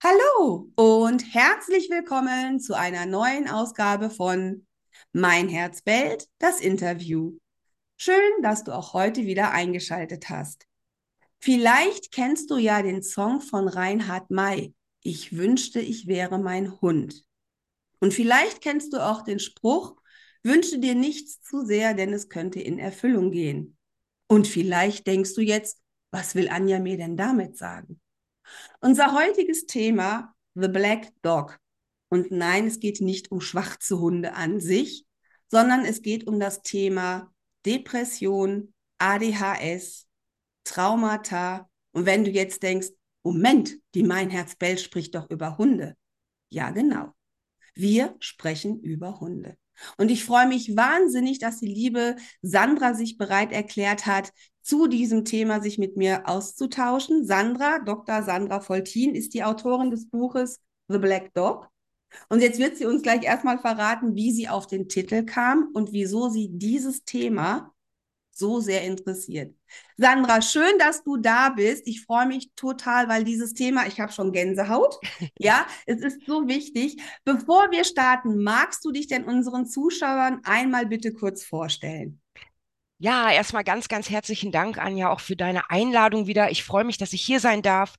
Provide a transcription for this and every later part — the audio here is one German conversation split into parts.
Hallo und herzlich willkommen zu einer neuen Ausgabe von Mein Herz bellt, das Interview. Schön, dass du auch heute wieder eingeschaltet hast. Vielleicht kennst du ja den Song von Reinhard May. Ich wünschte, ich wäre mein Hund. Und vielleicht kennst du auch den Spruch, wünsche dir nichts zu sehr, denn es könnte in Erfüllung gehen. Und vielleicht denkst du jetzt, was will Anja mir denn damit sagen? Unser heutiges Thema, The Black Dog. Und nein, es geht nicht um schwarze Hunde an sich, sondern es geht um das Thema Depression, ADHS, Traumata. Und wenn du jetzt denkst, Moment, die Mein Herz bellt spricht doch über Hunde. Ja, genau. Wir sprechen über Hunde. Und ich freue mich wahnsinnig, dass die liebe Sandra sich bereit erklärt hat, zu diesem Thema sich mit mir auszutauschen. Sandra, Dr. Sandra Foltin, ist die Autorin des Buches The Black Dog. Und jetzt wird sie uns gleich erstmal verraten, wie sie auf den Titel kam und wieso sie dieses Thema so sehr interessiert. Sandra, schön, dass du da bist. Ich freue mich total, weil dieses Thema, ich habe schon Gänsehaut. Ja, es ist so wichtig. Bevor wir starten, magst du dich denn unseren Zuschauern einmal bitte kurz vorstellen? Ja, erstmal ganz, ganz herzlichen Dank, Anja, auch für deine Einladung wieder. Ich freue mich, dass ich hier sein darf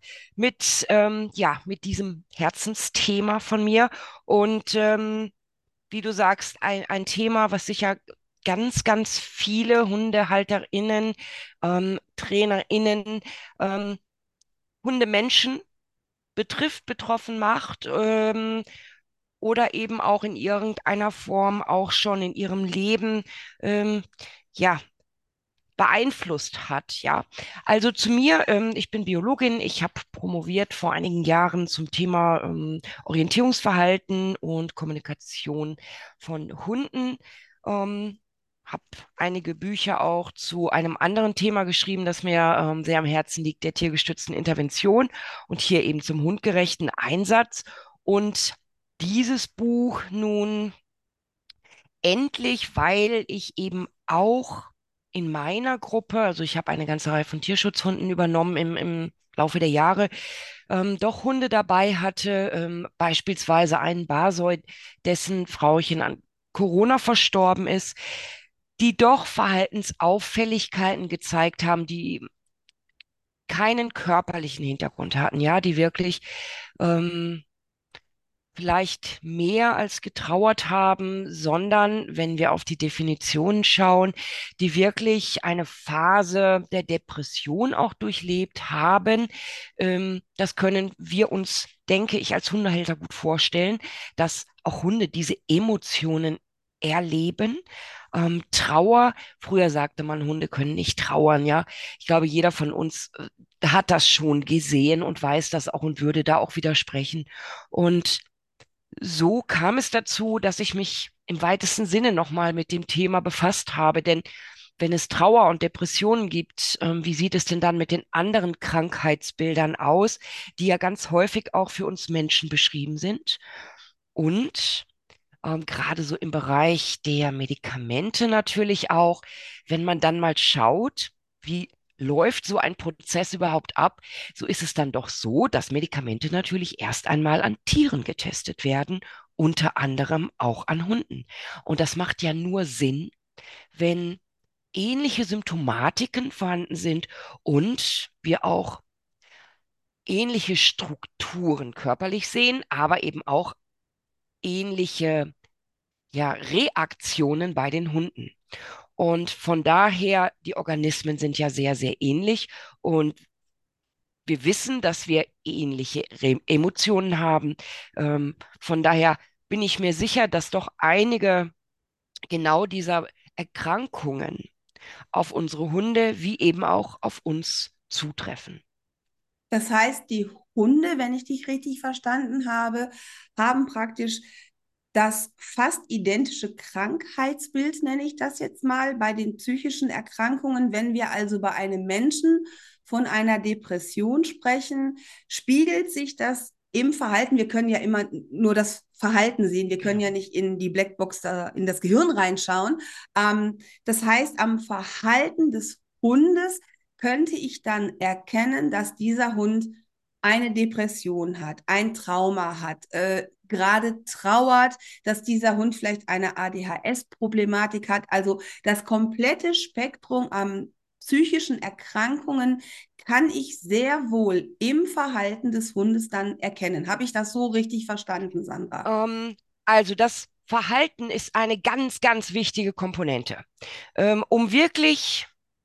mit diesem Herzensthema von mir. Und wie du sagst, ein Thema, was sicher ganz, ganz viele HundehalterInnen, TrainerInnen, ähm, Hundemenschen betrifft, betroffen macht, oder eben auch in irgendeiner Form auch schon in ihrem Leben, ähm, ja, beeinflusst hat, ja. Also zu mir, ich bin Biologin, ich habe promoviert vor einigen Jahren zum Thema Orientierungsverhalten und Kommunikation von Hunden. Habe einige Bücher auch zu einem anderen Thema geschrieben, das mir sehr am Herzen liegt, der tiergestützten Intervention und hier eben zum hundgerechten Einsatz. Und dieses Buch nun endlich, weil ich eben auch in meiner Gruppe, also ich habe eine ganze Reihe von Tierschutzhunden übernommen im Laufe der Jahre, doch Hunde dabei hatte, beispielsweise einen Barsoy, dessen Frauchen an Corona verstorben ist, die doch Verhaltensauffälligkeiten gezeigt haben, die keinen körperlichen Hintergrund hatten, ja, die wirklich ähm, vielleicht mehr als getrauert haben, sondern wenn wir auf die Definition schauen, die wirklich eine Phase der Depression auch durchlebt haben. Das können wir uns, denke ich, als Hundehalter gut vorstellen, dass auch Hunde diese Emotionen erleben. Trauer, früher sagte man, Hunde können nicht trauern, ja. Ich glaube, jeder von uns hat das schon gesehen und weiß das auch und würde da auch widersprechen. Und so kam es dazu, dass ich mich im weitesten Sinne nochmal mit dem Thema befasst habe. Denn wenn es Trauer und Depressionen gibt, wie sieht es denn dann mit den anderen Krankheitsbildern aus, die ja ganz häufig auch für uns Menschen beschrieben sind? Und gerade so im Bereich der Medikamente natürlich auch, wenn man dann mal schaut, wie läuft so ein Prozess überhaupt ab, so ist es dann doch so, dass Medikamente natürlich erst einmal an Tieren getestet werden, unter anderem auch an Hunden. Und das macht ja nur Sinn, wenn ähnliche Symptomatiken vorhanden sind und wir auch ähnliche Strukturen körperlich sehen, aber eben auch ähnliche Reaktionen bei den Hunden. Und von daher, die Organismen sind ja sehr, sehr ähnlich. Und wir wissen, dass wir ähnliche Emotionen haben. Von daher bin ich mir sicher, dass doch einige genau dieser Erkrankungen auf unsere Hunde wie eben auch auf uns zutreffen. Das heißt, die Hunde, wenn ich dich richtig verstanden habe, haben praktisch das fast identische Krankheitsbild, nenne ich das jetzt mal, bei den psychischen Erkrankungen. Wenn wir also bei einem Menschen von einer Depression sprechen, spiegelt sich das im Verhalten. Wir können ja immer nur das Verhalten sehen. Wir können Genau. ja nicht in die Blackbox da in das Gehirn reinschauen. Das heißt, am Verhalten des Hundes könnte ich dann erkennen, dass dieser Hund eine Depression hat, ein Trauma hat, gerade trauert, dass dieser Hund vielleicht eine ADHS-Problematik hat, also das komplette Spektrum an psychischen Erkrankungen kann ich sehr wohl im Verhalten des Hundes dann erkennen. Habe ich das so richtig verstanden, Sandra? Ähm, also das Verhalten ist eine ganz, ganz wichtige Komponente. Um wirklich,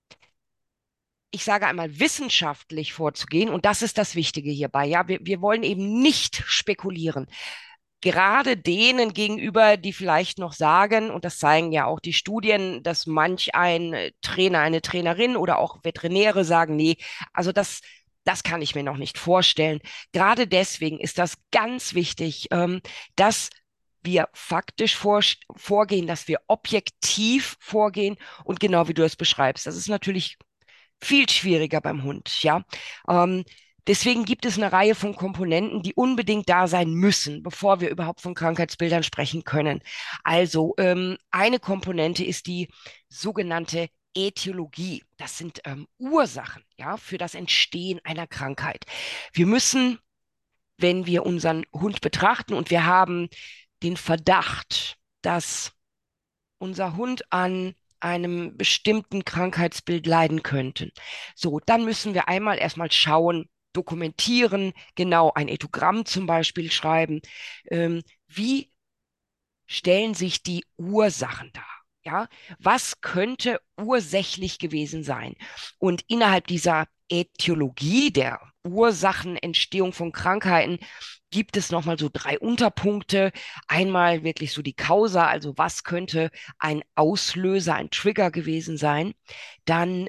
ich sage einmal, wissenschaftlich vorzugehen, und das ist das Wichtige hierbei, ja, wir wollen eben nicht spekulieren. Gerade denen gegenüber, die vielleicht noch sagen, und das zeigen ja auch die Studien, dass manch ein Trainer, eine Trainerin oder auch Veterinäre sagen, nee, also das kann ich mir noch nicht vorstellen. Gerade deswegen ist das ganz wichtig, dass wir faktisch vorgehen, dass wir objektiv vorgehen und genau wie du es beschreibst. Das ist natürlich viel schwieriger beim Hund, ja. Ähm, Deswegen gibt es eine Reihe von Komponenten, die unbedingt da sein müssen, bevor wir überhaupt von Krankheitsbildern sprechen können. Also eine Komponente ist die sogenannte Ätiologie. Das sind Ursachen, ja, für das Entstehen einer Krankheit. Wir müssen, wenn wir unseren Hund betrachten und wir haben den Verdacht, dass unser Hund an einem bestimmten Krankheitsbild leiden könnten. So, dann müssen wir einmal erstmal schauen, dokumentieren, genau ein Ethogramm zum Beispiel schreiben. Wie stellen sich die Ursachen dar? Ja, was könnte ursächlich gewesen sein? Und innerhalb dieser Ätiologie der Ursachenentstehung von Krankheiten gibt es nochmal so drei Unterpunkte. Einmal wirklich so die Causa, also was könnte ein Auslöser, ein Trigger gewesen sein. Dann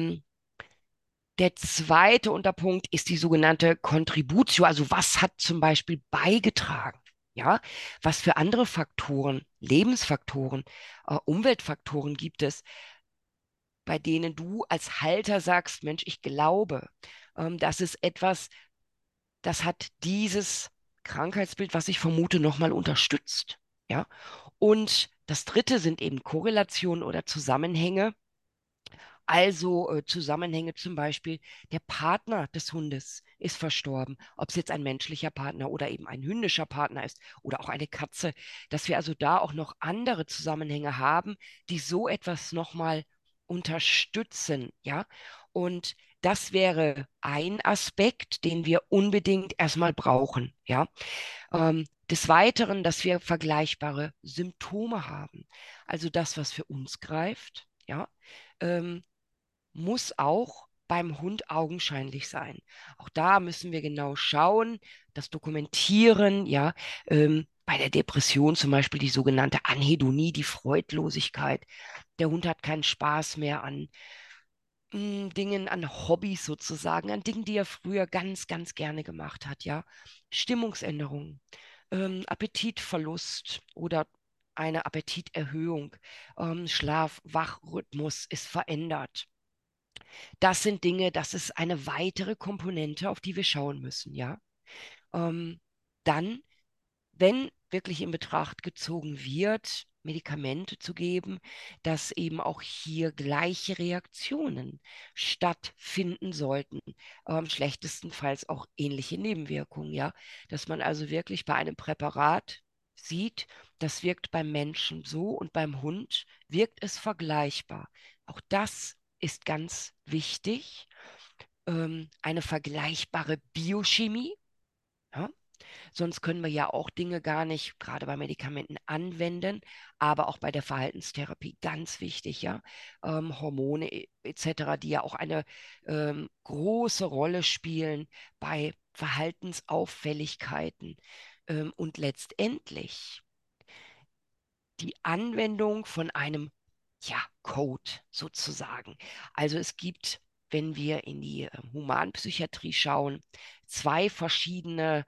der zweite Unterpunkt ist die sogenannte Contributio, also was hat zum Beispiel beigetragen? Ja, was für andere Faktoren, Lebensfaktoren, Umweltfaktoren gibt es, bei denen du als Halter sagst, Mensch, ich glaube, das ist etwas, das hat dieses Krankheitsbild, was ich vermute, nochmal unterstützt. Ja, und das dritte sind eben Korrelationen oder Zusammenhänge. Also Zusammenhänge zum Beispiel, der Partner des Hundes ist verstorben, ob es jetzt ein menschlicher Partner oder eben ein hündischer Partner ist oder auch eine Katze, dass wir also da auch noch andere Zusammenhänge haben, die so etwas nochmal unterstützen, ja. Und das wäre ein Aspekt, den wir unbedingt erstmal brauchen, ja. Des Weiteren, dass wir vergleichbare Symptome haben, also das, was für uns greift, ja. Ähm, Muss auch beim Hund augenscheinlich sein. Auch da müssen wir genau schauen, das dokumentieren, ja. Bei der Depression zum Beispiel die sogenannte Anhedonie, die Freudlosigkeit. Der Hund hat keinen Spaß mehr an Dingen, an Hobbys sozusagen, an Dingen, die er früher ganz, ganz gerne gemacht hat, ja. Stimmungsänderungen, Appetitverlust oder eine Appetiterhöhung, Schlaf-Wach-Rhythmus ist verändert. Das sind Dinge, das ist eine weitere Komponente, auf die wir schauen müssen, ja. Ähm, Dann, wenn wirklich in Betracht gezogen wird, Medikamente zu geben, dass eben auch hier gleiche Reaktionen stattfinden sollten. Schlechtestenfalls auch ähnliche Nebenwirkungen, ja. Dass man also wirklich bei einem Präparat sieht, das wirkt beim Menschen so und beim Hund wirkt es vergleichbar. Auch das ist ganz wichtig. Eine vergleichbare Biochemie. Ja? Sonst können wir ja auch Dinge gar nicht, gerade bei Medikamenten, anwenden, aber auch bei der Verhaltenstherapie ganz wichtig, ja. Hormone etc., die ja auch eine große Rolle spielen bei Verhaltensauffälligkeiten. Und letztendlich die Anwendung von einem, ja, Code sozusagen. Also es gibt, wenn wir in die Humanpsychiatrie schauen, zwei verschiedene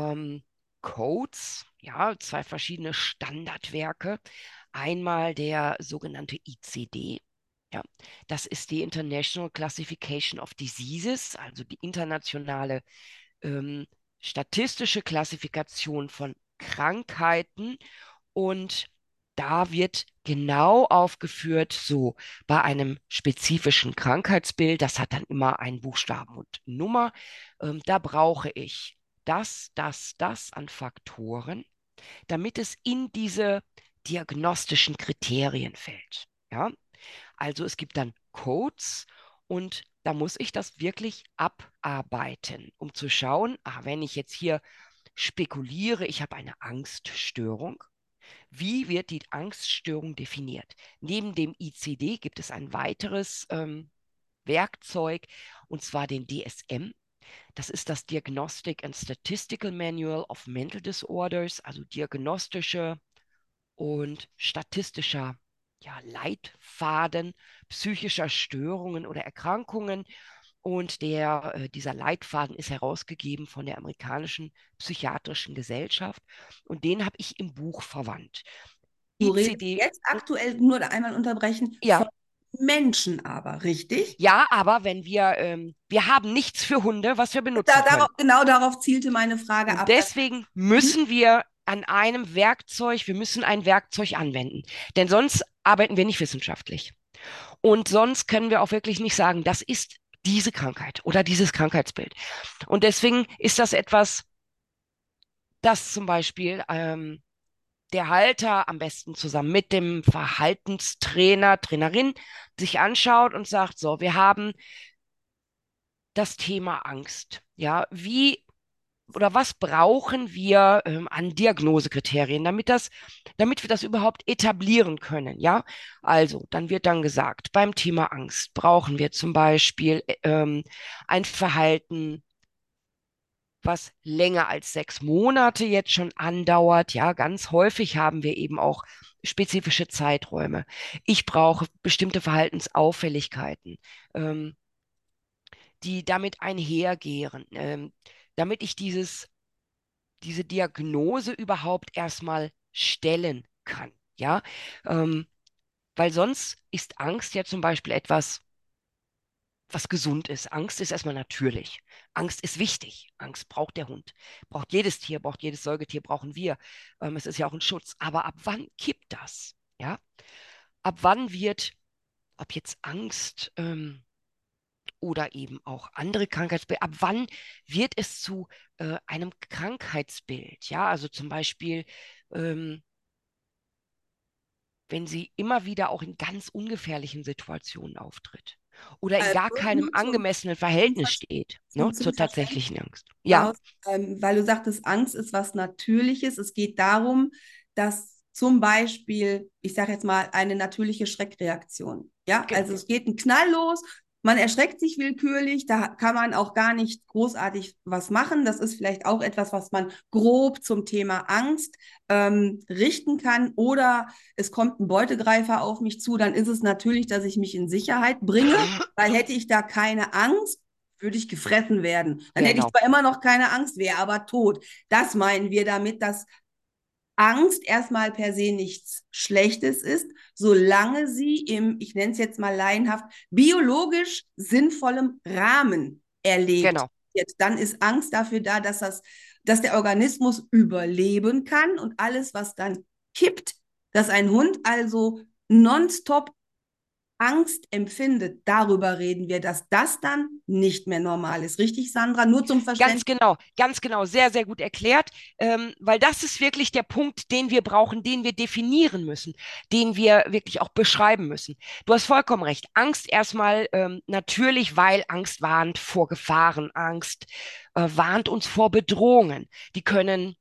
Codes, ja, zwei verschiedene Standardwerke. Einmal der sogenannte ICD. Ja, das ist die International Classification of Diseases, also die internationale ähm, statistische Klassifikation von Krankheiten. Und da wird genau aufgeführt, so bei einem spezifischen Krankheitsbild, das hat dann immer einen Buchstaben und Nummer, da brauche ich das an Faktoren, damit es in diese diagnostischen Kriterien fällt. Ja, also es gibt dann Codes und da muss ich das wirklich abarbeiten, um zu schauen, wenn ich jetzt hier spekuliere, ich habe eine Angststörung. Wie wird die Angststörung definiert? Neben dem ICD gibt es ein weiteres Werkzeug, und zwar den DSM. Das ist das Diagnostic and Statistical Manual of Mental Disorders, also diagnostische und statistischer, ja, Leitfaden psychischer Störungen oder Erkrankungen. Und dieser Leitfaden ist herausgegeben von der amerikanischen psychiatrischen Gesellschaft. Und den habe ich im Buch verwandt. Du redest ICD, jetzt aktuell, nur einmal unterbrechen, ja, von Menschen aber, richtig? ja, aber wenn wir haben nichts für Hunde, was wir benutzen können. Genau darauf zielte meine Frage Und ab. Das deswegen heißt, müssen wir an einem Werkzeug, wir müssen ein Werkzeug anwenden. Denn sonst arbeiten wir nicht wissenschaftlich. Und sonst können wir auch wirklich nicht sagen, das ist diese Krankheit oder dieses Krankheitsbild. Und deswegen ist das etwas, das zum Beispiel der Halter am besten zusammen mit dem Verhaltenstrainer, Trainerin sich anschaut und sagt, so, wir haben das Thema Angst. Ja, wie oder was brauchen wir an Diagnosekriterien, damit wir das überhaupt etablieren können, ja? Also, dann wird dann gesagt, beim Thema Angst brauchen wir zum Beispiel ein Verhalten, was länger als 6 Monate jetzt schon andauert. Ja, ganz häufig haben wir eben auch spezifische Zeiträume. Ich brauche bestimmte Verhaltensauffälligkeiten. Die damit einhergehen, damit ich diese Diagnose überhaupt erstmal stellen kann. Ja, ähm, weil sonst ist Angst ja zum Beispiel etwas, was gesund ist. Angst ist erstmal natürlich. Angst ist wichtig. Angst braucht der Hund, braucht jedes Tier, braucht jedes Säugetier, brauchen wir. Es ist ja auch ein Schutz. Aber ab wann kippt das? Ja, ab wann wird, ob jetzt Angst oder eben auch andere Krankheitsbilder. Ab wann wird es zu einem Krankheitsbild? Ja, also zum Beispiel, ähm, wenn sie immer wieder auch in ganz ungefährlichen Situationen auftritt oder in gar keinem nur angemessenen zum, Verhältnis steht, ne, zum zur Verständnis, tatsächlichen Angst. Ja, Klaus, weil du sagtest, Angst ist was Natürliches. Es geht darum, dass zum Beispiel, ich sage jetzt mal, eine natürliche Schreckreaktion. Ja, genau, also es geht ein Knall los, man erschreckt sich willkürlich, da kann man auch gar nicht großartig was machen. Das ist vielleicht auch etwas, was man grob zum Thema Angst richten kann. Oder es kommt ein Beutegreifer auf mich zu, dann ist es natürlich, dass ich mich in Sicherheit bringe, weil hätte ich da keine Angst, würde ich gefressen werden. Dann hätte ich genau, zwar immer noch keine Angst, wäre aber tot. Das meinen wir damit, dass Angst erstmal per se nichts Schlechtes ist, solange sie im, ich nenne es jetzt mal laienhaft, biologisch sinnvollem Rahmen erlebt genau. wird. Dann ist Angst dafür da, dass der Organismus überleben kann und alles, was dann kippt, dass ein Hund also nonstop Angst empfindet, darüber reden wir, dass das dann nicht mehr normal ist. Richtig, Sandra? Nur zum Verständnis. Ganz genau, sehr, sehr gut erklärt, weil das ist wirklich der Punkt, den wir brauchen, den wir definieren müssen, den wir wirklich auch beschreiben müssen. Du hast vollkommen recht. Angst erstmal natürlich, weil Angst warnt vor Gefahren, Angst warnt uns vor Bedrohungen. Die können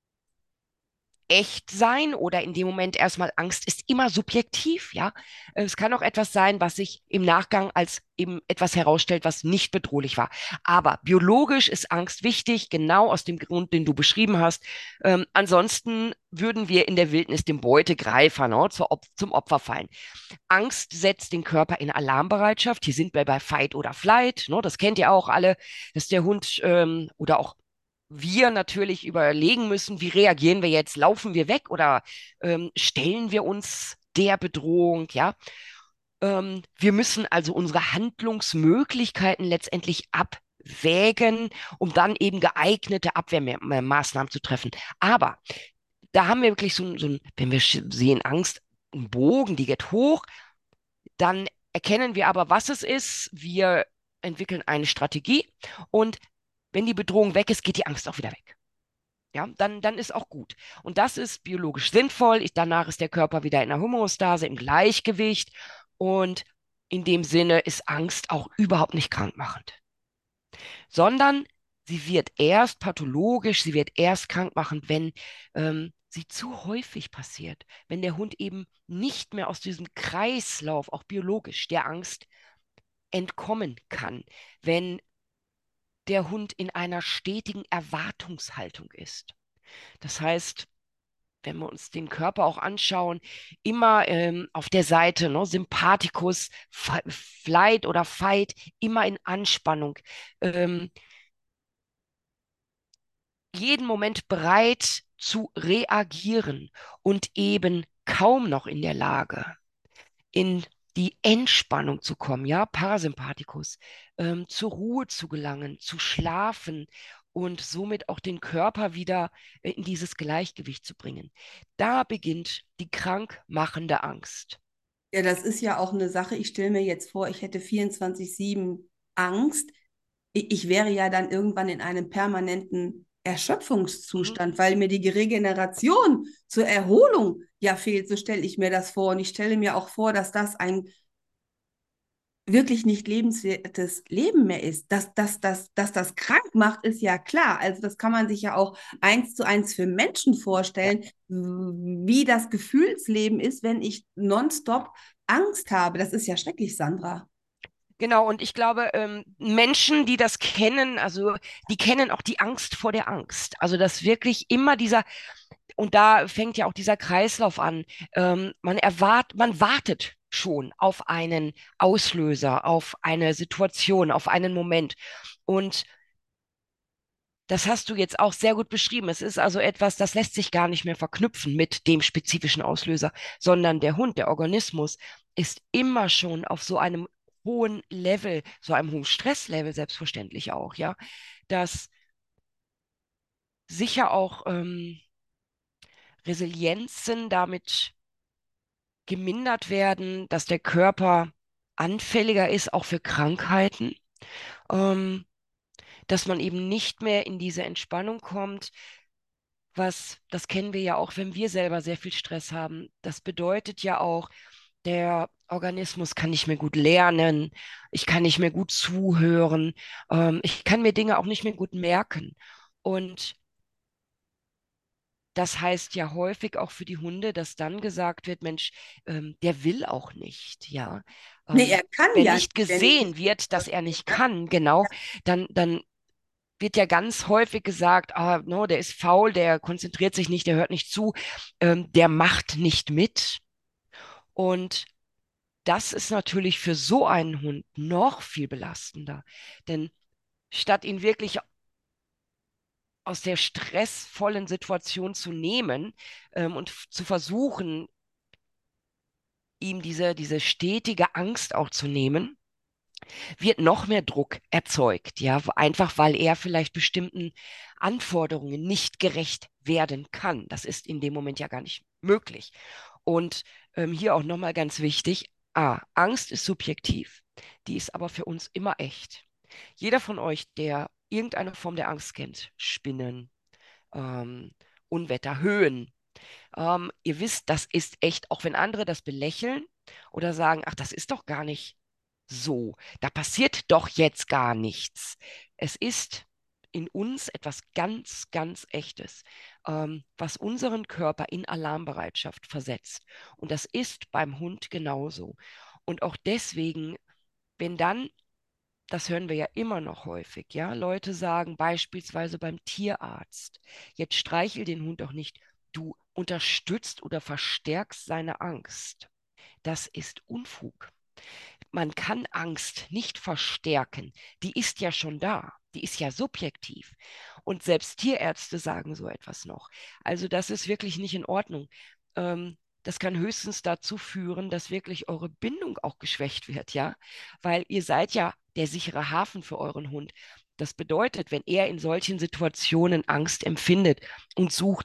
echt sein oder in dem Moment erstmal Angst ist immer subjektiv, ja. Es kann auch etwas sein, was sich im Nachgang als eben etwas herausstellt, was nicht bedrohlich war. Aber biologisch ist Angst wichtig, genau aus dem Grund, den du beschrieben hast. Ansonsten würden wir in der Wildnis dem Beutegreifer, ne, zum Opfer fallen. Angst setzt den Körper in Alarmbereitschaft. Hier sind wir bei Fight oder Flight. Ne, das kennt ihr auch alle, dass der Hund oder auch wir natürlich überlegen müssen, wie reagieren wir jetzt? Laufen wir weg oder stellen wir uns der Bedrohung? Ja, wir müssen also unsere Handlungsmöglichkeiten letztendlich abwägen, um dann eben geeignete Abwehrmaßnahmen zu treffen. Aber da haben wir wirklich so ein, wenn wir sehen Angst, einen Bogen, die geht hoch, dann erkennen wir aber, was es ist. Wir entwickeln eine Strategie und wenn die Bedrohung weg ist, geht die Angst auch wieder weg. Ja, dann ist auch gut. Und das ist biologisch sinnvoll. Danach ist der Körper wieder in der Homöostase, im Gleichgewicht. Und in dem Sinne ist Angst auch überhaupt nicht krankmachend, sondern sie wird erst pathologisch, sie wird erst krankmachend, wenn sie zu häufig passiert, wenn der Hund eben nicht mehr aus diesem Kreislauf, auch biologisch, der Angst entkommen kann, wenn der Hund in einer stetigen Erwartungshaltung ist. Das heißt, wenn wir uns den Körper auch anschauen, immer auf der Seite, ne, Sympathikus, Flight oder Fight, immer in Anspannung, ähm, jeden Moment bereit zu reagieren und eben kaum noch in der Lage, in die Entspannung zu kommen, ja, Parasympathikus, zur Ruhe zu gelangen, zu schlafen und somit auch den Körper wieder in dieses Gleichgewicht zu bringen. Da beginnt die krankmachende Angst. Ja, das ist ja auch eine Sache. Ich stelle mir jetzt vor, ich hätte 24/7 Angst. Ich wäre ja dann irgendwann in einem permanenten Mhm. Erschöpfungszustand, weil mir die Regeneration zur Erholung ja fehlt. So stelle ich mir das vor. Und ich stelle mir auch vor, dass das ein wirklich nicht lebenswertes Leben mehr ist. Dass das krank macht, ist ja klar. Also das kann man sich ja auch eins zu eins für Menschen Ja. vorstellen, wie das Gefühlsleben ist, wenn ich nonstop Angst habe. Das ist ja schrecklich, Sandra. Genau, und ich glaube, Menschen, die das kennen, also die kennen auch die Angst vor der Angst. Also dass wirklich immer dieser, und da fängt ja auch dieser Kreislauf an. Man wartet schon auf einen Auslöser, auf eine Situation, auf einen Moment. Und das hast du jetzt auch sehr gut beschrieben. Es ist also etwas, das lässt sich gar nicht mehr verknüpfen mit dem spezifischen Auslöser, sondern der Hund, der Organismus, ist immer schon auf so einem hohen Level, so einem hohen Stresslevel selbstverständlich auch, ja, dass sicher auch Resilienzen damit gemindert werden, dass der Körper anfälliger ist, auch für Krankheiten, ähm, dass man eben nicht mehr in diese Entspannung kommt, das kennen wir ja auch, wenn wir selber sehr viel Stress haben. Das bedeutet ja auch, der Organismus kann nicht mehr gut lernen, ich kann nicht mehr gut zuhören, ich kann mir Dinge auch nicht mehr gut merken. Und das heißt ja häufig auch für die Hunde, dass dann gesagt wird, Mensch, der will auch nicht, ja. Nee, er kann Wenn ja nicht nicht, wenn ich gesehen nicht. wird, dass er nicht kann, genau, dann wird ja ganz häufig gesagt, ah, no, der ist faul, der konzentriert sich nicht, der hört nicht zu, der macht nicht mit. Und das ist natürlich für so einen Hund noch viel belastender. Denn statt ihn wirklich aus der stressvollen Situation zu nehmen und zu versuchen, ihm diese stetige Angst auch zu nehmen, wird noch mehr Druck erzeugt, ja, einfach weil er vielleicht bestimmten Anforderungen nicht gerecht werden kann. Das ist in dem Moment ja gar nicht möglich. Und hier auch nochmal ganz wichtig, Angst ist subjektiv, die ist aber für uns immer echt. Jeder von euch, der irgendeine Form der Angst kennt, Spinnen, ähm, Unwetter, Höhen, ihr wisst, das ist echt, auch wenn andere das belächeln oder sagen, ach, das ist doch gar nicht so, da passiert doch jetzt gar nichts. Es ist in uns etwas ganz, ganz Echtes, was unseren Körper in Alarmbereitschaft versetzt. Und das ist beim Hund genauso. Und auch deswegen, wenn dann, das hören wir ja immer noch häufig, ja, Leute sagen beispielsweise beim Tierarzt, jetzt streichel den Hund doch nicht, du unterstützt oder verstärkst seine Angst. Das ist Unfug. Man kann Angst nicht verstärken. Die ist ja schon da. Die ist ja subjektiv. Und selbst Tierärzte sagen so etwas noch. Also das ist wirklich nicht in Ordnung. Das kann höchstens dazu führen, dass wirklich eure Bindung auch geschwächt wird, ja, weil ihr seid ja der sichere Hafen für euren Hund. Das bedeutet, wenn er in solchen Situationen Angst empfindet und sucht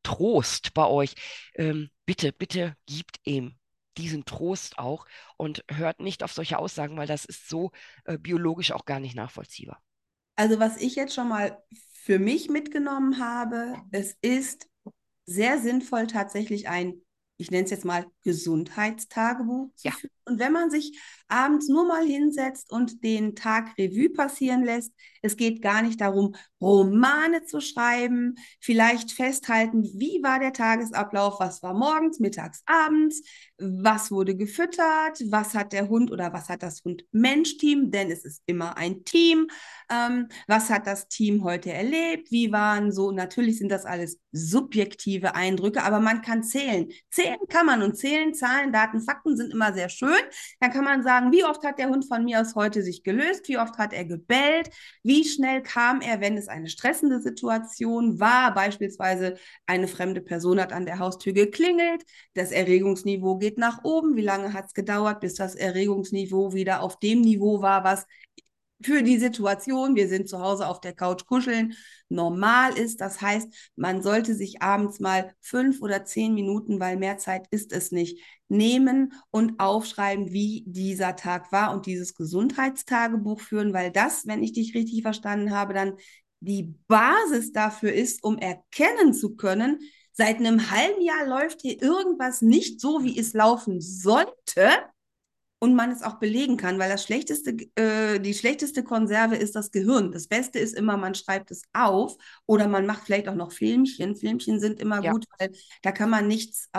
Trost bei euch. Bitte, bitte gibt ihm diesen Trost auch und hört nicht auf solche Aussagen, weil das ist so biologisch auch gar nicht nachvollziehbar. Also was ich jetzt schon mal für mich mitgenommen habe, es ist sehr sinnvoll, tatsächlich ein, ich nenne es jetzt mal, Gesundheitstagebuch zu Ja, führen. Und wenn man sich abends nur mal hinsetzt und den Tag Revue passieren lässt, es geht gar nicht darum, Romane zu schreiben, vielleicht festhalten, wie war der Tagesablauf, was war morgens, mittags, abends, was wurde gefüttert, was hat der Hund oder was hat das Hund-Mensch-Team, denn es ist immer ein Team, was hat das Team heute erlebt, wie waren so, natürlich sind das alles subjektive Eindrücke, aber man kann zählen. Zählen kann man und zählen, Zahlen, Daten, Fakten sind immer sehr schön. Dann kann man sagen, wie oft hat der Hund von mir aus heute sich gelöst, wie oft hat er gebellt, wie schnell kam er, wenn es eine stressende Situation war, beispielsweise eine fremde Person hat an der Haustür geklingelt, das Erregungsniveau geht nach oben, wie lange hat es gedauert, bis das Erregungsniveau wieder auf dem Niveau war, was für die Situation, wir sind zu Hause auf der Couch kuscheln, normal ist. Das heißt, man sollte sich abends mal 5 oder 10 Minuten, weil mehr Zeit ist es nicht, nehmen und aufschreiben, wie dieser Tag war und dieses Gesundheitstagebuch führen, weil das, wenn ich dich richtig verstanden habe, dann die Basis dafür ist, um erkennen zu können, seit einem halben Jahr läuft hier irgendwas nicht so, wie es laufen sollte und man es auch belegen kann, weil die schlechteste Konserve ist das Gehirn. Das Beste ist immer, man schreibt es auf oder man macht vielleicht auch noch Filmchen. Filmchen sind immer ja. gut, weil da kann man nichts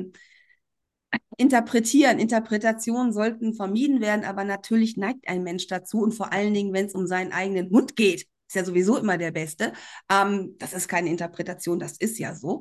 interpretieren. Interpretationen sollten vermieden werden, aber natürlich neigt ein Mensch dazu und vor allen Dingen, wenn es um seinen eigenen Hund geht. Ist ja sowieso immer der Beste. Das ist keine Interpretation, das ist ja so.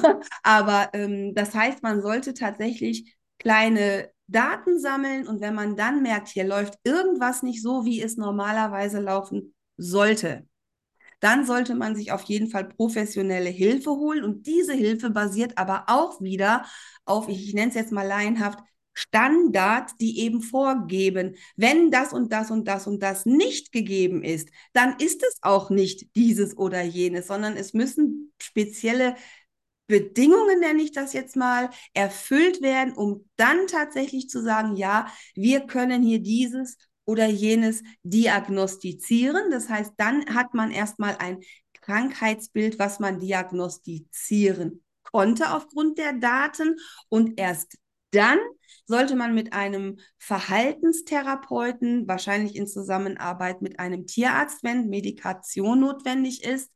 Aber das heißt, man sollte tatsächlich kleine Daten sammeln und wenn man dann merkt, hier läuft irgendwas nicht so, wie es normalerweise laufen sollte, dann sollte man sich auf jeden Fall professionelle Hilfe holen. Und diese Hilfe basiert aber auch wieder auf, ich nenne es jetzt mal laienhaft, Standards, die eben vorgeben, wenn das und das und das und das nicht gegeben ist, dann ist es auch nicht dieses oder jenes, sondern es müssen spezielle Bedingungen, nenne ich das jetzt mal, erfüllt werden, um dann tatsächlich zu sagen, ja, wir können hier dieses oder jenes diagnostizieren. Das heißt, dann hat man erstmal ein Krankheitsbild, was man diagnostizieren konnte aufgrund der Daten. Und erst dann sollte man mit einem Verhaltenstherapeuten, wahrscheinlich in Zusammenarbeit mit einem Tierarzt, wenn Medikation notwendig ist,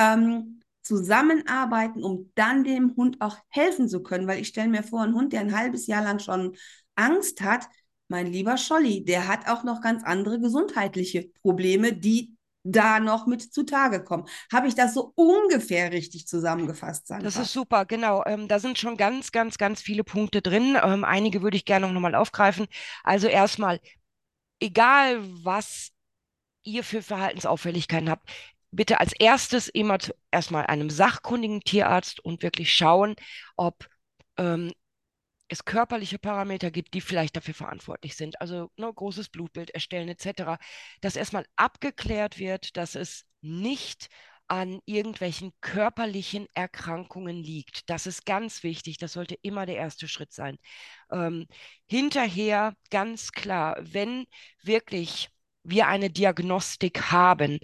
zusammenarbeiten, um dann dem Hund auch helfen zu können. Weil ich stelle mir vor, ein Hund, der ein halbes Jahr lang schon Angst hat, mein lieber Scholli, der hat auch noch ganz andere gesundheitliche Probleme, die da noch mit zutage kommen. Habe ich das so ungefähr richtig zusammengefasst, Das Sandra? ist super, genau. Da sind schon ganz, ganz, ganz viele Punkte drin. Einige würde ich gerne noch mal aufgreifen. Also erstmal, egal was ihr für Verhaltensauffälligkeiten habt, bitte als erstes immer erstmal einem sachkundigen Tierarzt und wirklich schauen, ob ähm, es körperliche Parameter gibt, die vielleicht dafür verantwortlich sind. Also ne, großes Blutbild erstellen etc. Dass erstmal abgeklärt wird, dass es nicht an irgendwelchen körperlichen Erkrankungen liegt. Das ist ganz wichtig. Das sollte immer der erste Schritt sein. Ähm, Hinterher ganz klar, wenn wirklich wir eine Diagnostik haben,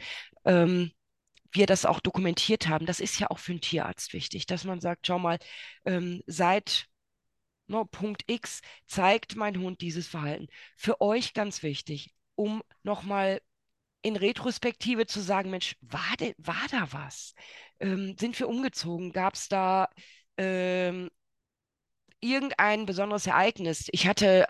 wir das auch dokumentiert haben, das ist ja auch für einen Tierarzt wichtig, dass man sagt, schau mal, seit no, Punkt X zeigt mein Hund dieses Verhalten. Für euch ganz wichtig, um nochmal in Retrospektive zu sagen, Mensch, war da was? Sind wir umgezogen? Gab es da ähm, irgendein besonderes Ereignis? Ich hatte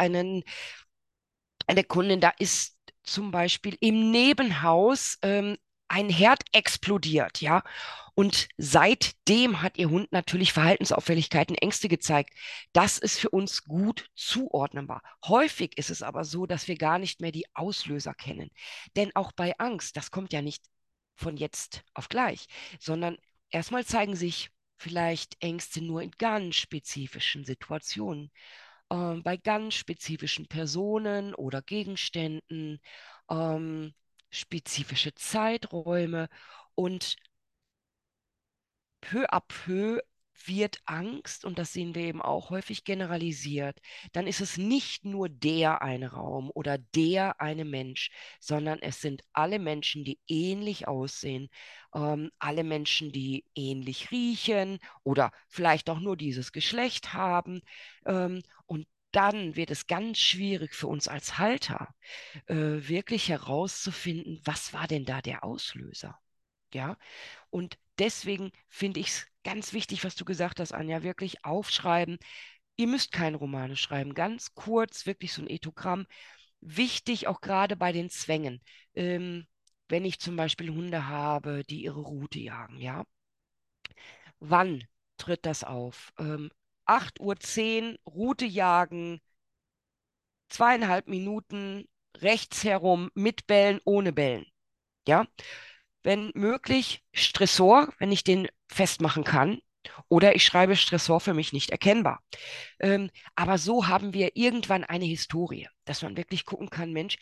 eine Kundin, da ist zum Beispiel im Nebenhaus ein Herd explodiert, ja. Und seitdem hat ihr Hund natürlich Verhaltensauffälligkeiten, Ängste gezeigt. Das ist für uns gut zuordnenbar. Häufig ist es aber so, dass wir gar nicht mehr die Auslöser kennen. Denn auch bei Angst, das kommt ja nicht von jetzt auf gleich, sondern erstmal zeigen sich vielleicht Ängste nur in ganz spezifischen Situationen, bei ganz spezifischen Personen oder Gegenständen, ähm, spezifische Zeiträume und peu à peu wird Angst, und das sehen wir eben auch häufig, generalisiert, dann ist es nicht nur der eine Raum oder der eine Mensch, sondern es sind alle Menschen, die ähnlich aussehen, alle Menschen, die ähnlich riechen oder vielleicht auch nur dieses Geschlecht haben. Und dann wird es ganz schwierig für uns als Halter, wirklich herauszufinden, was war denn da der Auslöser? Ja, und deswegen finde ich es ganz wichtig, was du gesagt hast, Anja, wirklich aufschreiben. Ihr müsst keine Romane schreiben, ganz kurz, wirklich so ein Ethogramm. Wichtig auch gerade bei den Zwängen. Ähm, Wenn ich zum Beispiel Hunde habe, die ihre Rute jagen, ja, wann tritt das auf? 8:10 Uhr, Rute jagen, 2,5 Minuten rechts herum mit Bellen, ohne Bellen. Ja, wenn möglich, Stressor, wenn ich den festmachen kann. Oder ich schreibe Stressor für mich nicht erkennbar. Aber so haben wir irgendwann eine Historie, dass man wirklich gucken kann, Mensch,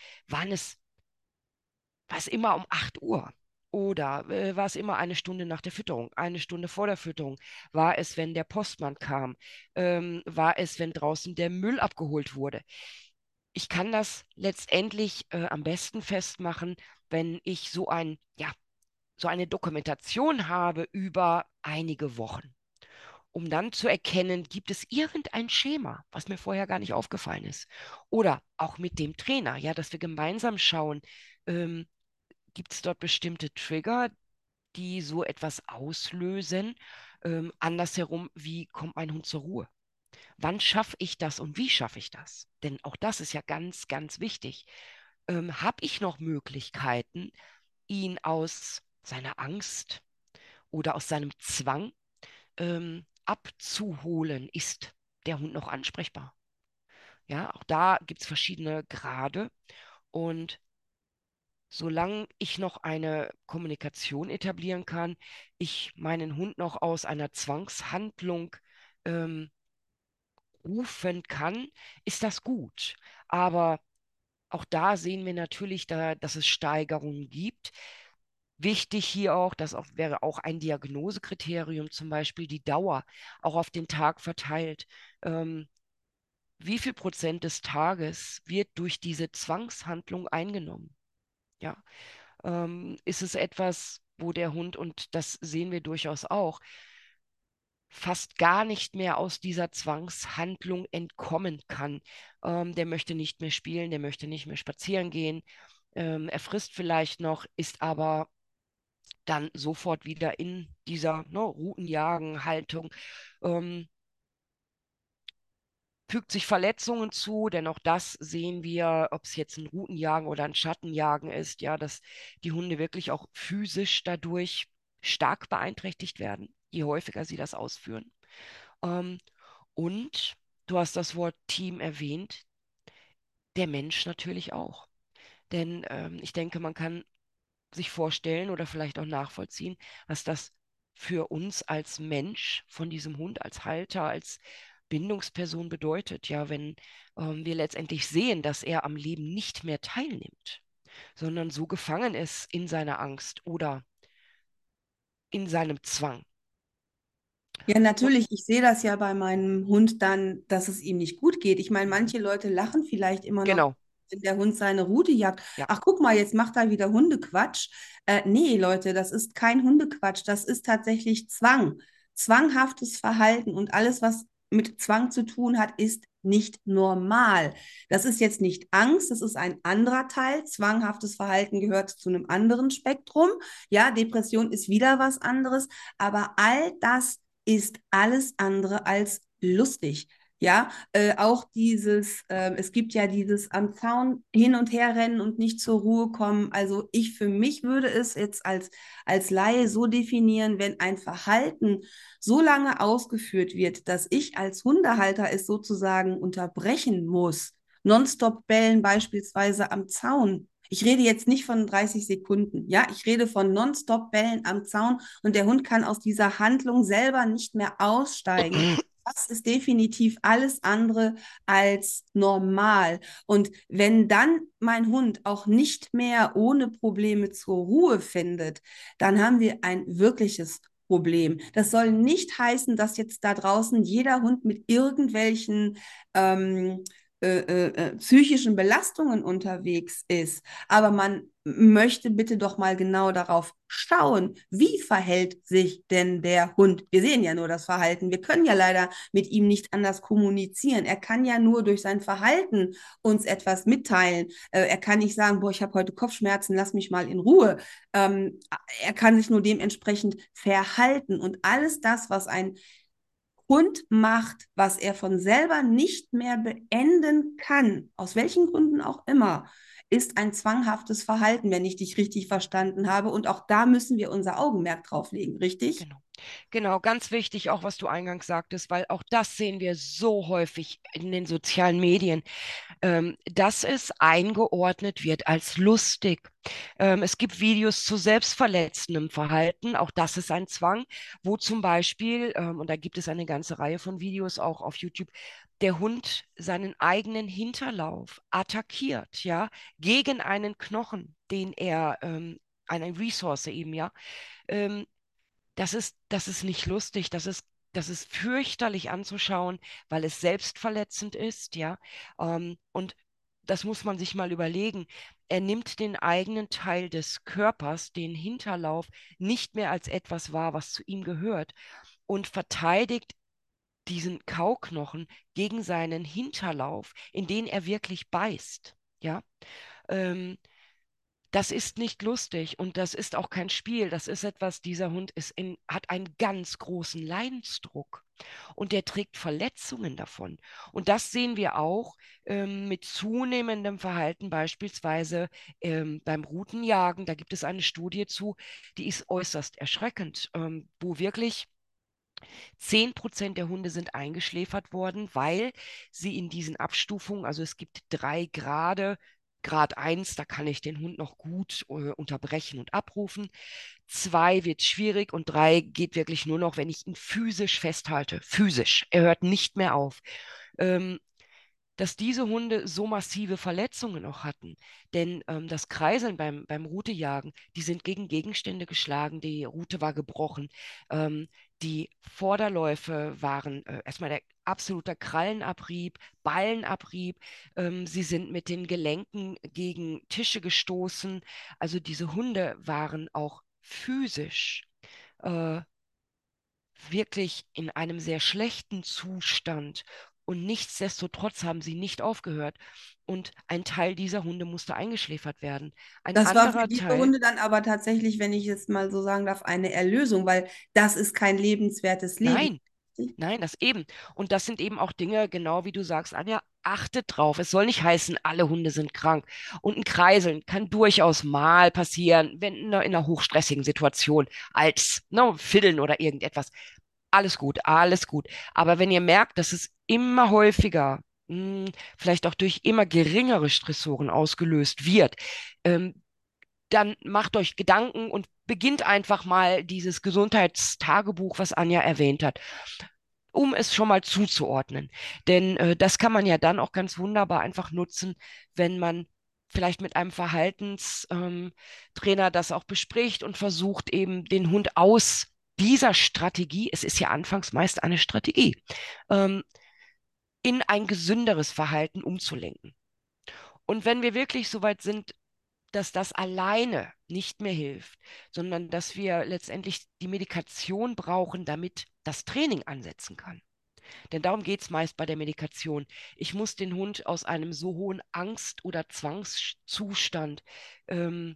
war es immer um 8 Uhr? Oder war es immer eine Stunde nach der Fütterung, eine Stunde vor der Fütterung? War es, wenn der Postmann kam? War es, wenn draußen der Müll abgeholt wurde? Ich kann das letztendlich am besten festmachen, wenn ich ja, so eine Dokumentation habe über einige Wochen, um dann zu erkennen, gibt es irgendein Schema, was mir vorher gar nicht aufgefallen ist. Oder auch mit dem Trainer, ja, dass wir gemeinsam schauen, ähm, gibt es dort bestimmte Trigger, die so etwas auslösen. Andersherum, wie kommt mein Hund zur Ruhe? Wann schaffe ich das und wie schaffe ich das? Denn auch das ist ja ganz, ganz wichtig. Habe ich noch Möglichkeiten, ihn aus seiner Angst oder aus seinem Zwang abzuholen? Ist der Hund noch ansprechbar? Ja, auch da gibt es verschiedene Grade. Und solange ich noch eine Kommunikation etablieren kann, ich meinen Hund noch aus einer Zwangshandlung ähm, rufen kann, ist das gut. Aber auch da sehen wir natürlich, dass es Steigerungen gibt. Wichtig hier auch, wäre auch ein Diagnosekriterium, zum Beispiel die Dauer, auch auf den Tag verteilt. Ähm, Wie viel Prozent des Tages wird durch diese Zwangshandlung eingenommen? Ja, ist es etwas, wo der Hund, und das sehen wir durchaus auch, fast gar nicht mehr aus dieser Zwangshandlung entkommen kann. Der möchte nicht mehr spielen, der möchte nicht mehr spazieren gehen. Er frisst vielleicht noch, ist aber dann sofort wieder in dieser Routenjagen-Haltung. Ähm, Fügt sich Verletzungen zu, denn auch das sehen wir, ob es jetzt ein Routenjagen oder ein Schattenjagen ist, ja, dass die Hunde wirklich auch physisch dadurch stark beeinträchtigt werden, je häufiger sie das ausführen. Ähm, und du hast das Wort Team erwähnt, der Mensch natürlich auch. Denn ich denke, man kann sich vorstellen oder vielleicht auch nachvollziehen, was das für uns als Mensch von diesem Hund, als Halter, als Bindungsperson bedeutet. Ja, wenn wir letztendlich sehen, dass er am Leben nicht mehr teilnimmt, sondern so gefangen ist in seiner Angst oder in seinem Zwang. Ja, Und natürlich. Ich sehe das ja bei meinem Hund dann, dass es ihm nicht gut geht. Ich meine, mhm, manche Leute lachen vielleicht immer noch, genau, wenn der Hund seine Rute jagt. ja. Ach, guck mal, jetzt macht er wieder Hundequatsch. Nee, Leute, das ist kein Hundequatsch. Das ist tatsächlich Zwang. Zwanghaftes Verhalten und alles, was mit Zwang zu tun hat, ist nicht normal. Das ist jetzt nicht Angst, das ist ein anderer Teil. Zwanghaftes Verhalten gehört zu einem anderen Spektrum. Ja, Depression ist wieder was anderes. Aber all das ist alles andere als lustig. Ja, auch es gibt ja dieses am Zaun hin und her rennen und nicht zur Ruhe kommen. Also ich für mich würde es jetzt als Laie so definieren, wenn ein Verhalten so lange ausgeführt wird, dass ich als Hundehalter es sozusagen unterbrechen muss. Nonstop bellen beispielsweise am Zaun. Ich rede jetzt nicht von 30 Sekunden, ja, ich rede von Nonstop bellen am Zaun und der Hund kann aus dieser Handlung selber nicht mehr aussteigen. Das ist definitiv alles andere als normal. Und wenn dann mein Hund auch nicht mehr ohne Probleme zur Ruhe findet, dann haben wir ein wirkliches Problem. Das soll nicht heißen, dass jetzt da draußen jeder Hund mit irgendwelchen ähm, psychischen Belastungen unterwegs ist. Aber man möchte bitte doch mal genau darauf schauen, wie verhält sich denn der Hund? Wir sehen ja nur das Verhalten. Wir können ja leider mit ihm nicht anders kommunizieren. Er kann ja nur durch sein Verhalten uns etwas mitteilen. Er kann nicht sagen, boah, ich habe heute Kopfschmerzen, lass mich mal in Ruhe. Er kann sich nur dementsprechend verhalten. Und alles das, was ein Hund macht, was er von selber nicht mehr beenden kann, aus welchen Gründen auch immer, ist ein zwanghaftes Verhalten, wenn ich dich richtig verstanden habe. Und auch da müssen wir unser Augenmerk drauf legen, richtig? Genau. Genau, ganz wichtig, auch was du eingangs sagtest, weil auch das sehen wir so häufig in den sozialen Medien, dass es eingeordnet wird als lustig. Es gibt Videos zu selbstverletzendem Verhalten, auch das ist ein Zwang, wo zum Beispiel, und da gibt es eine ganze Reihe von Videos auch auf YouTube, der Hund seinen eigenen Hinterlauf attackiert, ja, gegen einen Knochen, den er, eine Ressource eben, ja, ähm, das ist nicht lustig, das ist fürchterlich anzuschauen, weil es selbstverletzend ist, ja. Und das muss man sich mal überlegen. Er nimmt den eigenen Teil des Körpers, den Hinterlauf, nicht mehr als etwas wahr, was zu ihm gehört und verteidigt diesen Kauknochen gegen seinen Hinterlauf, in den er wirklich beißt, ja. Ähm, Das ist nicht lustig und das ist auch kein Spiel. Das ist etwas, dieser Hund hat einen ganz großen Leidensdruck und der trägt Verletzungen davon. Und das sehen wir auch mit zunehmendem Verhalten, beispielsweise beim Routenjagen. Da gibt es eine Studie zu, die ist äußerst erschreckend, wo wirklich 10% der Hunde sind eingeschläfert worden, weil sie in diesen Abstufungen, also es gibt 3 Grade, Grad 1, da kann ich den Hund noch gut unterbrechen und abrufen. 2 wird schwierig und 3 geht wirklich nur noch, wenn ich ihn physisch festhalte. Physisch. Er hört nicht mehr auf. Ähm, Dass diese Hunde so massive Verletzungen auch hatten. Denn das Kreiseln beim Rutejagen, die sind gegen Gegenstände geschlagen, die Rute war gebrochen. Ähm, Die Vorderläufe waren erstmal der absoluter Krallenabrieb, Ballenabrieb. Sie sind mit den Gelenken gegen Tische gestoßen. Also diese Hunde waren auch physisch äh, wirklich in einem sehr schlechten Zustand. Und nichtsdestotrotz haben sie nicht aufgehört. Und ein Teil dieser Hunde musste eingeschläfert werden. Ein Das war für anderer diese Teil, Hunde dann aber tatsächlich, wenn ich es mal so sagen darf, eine Erlösung, weil das ist kein lebenswertes Leben. nein, nein, das eben. Und das sind eben auch Dinge, genau wie du sagst, Anja, achtet drauf. Es soll nicht heißen, alle Hunde sind krank. Und ein Kreiseln kann durchaus mal passieren, wenn in einer hochstressigen Situation, als Fiddeln oder irgendetwas. Alles gut, alles gut. Aber wenn ihr merkt, dass es immer häufiger, vielleicht auch durch immer geringere Stressoren ausgelöst wird, ähm, dann macht euch Gedanken und beginnt einfach mal dieses Gesundheitstagebuch, was Anja erwähnt hat, um es schon mal zuzuordnen. Denn das kann man ja dann auch ganz wunderbar einfach nutzen, wenn man vielleicht mit einem Verhaltenstrainer das auch bespricht und versucht eben den Hund aus dieser Strategie, es ist ja anfangs meist eine Strategie, ähm, in ein gesünderes Verhalten umzulenken. Und wenn wir wirklich so weit sind, dass das alleine nicht mehr hilft, sondern dass wir letztendlich die Medikation brauchen, damit das Training ansetzen kann. Denn darum geht es meist bei der Medikation. Ich muss den Hund aus einem so hohen Angst- oder Zwangszustand ähm,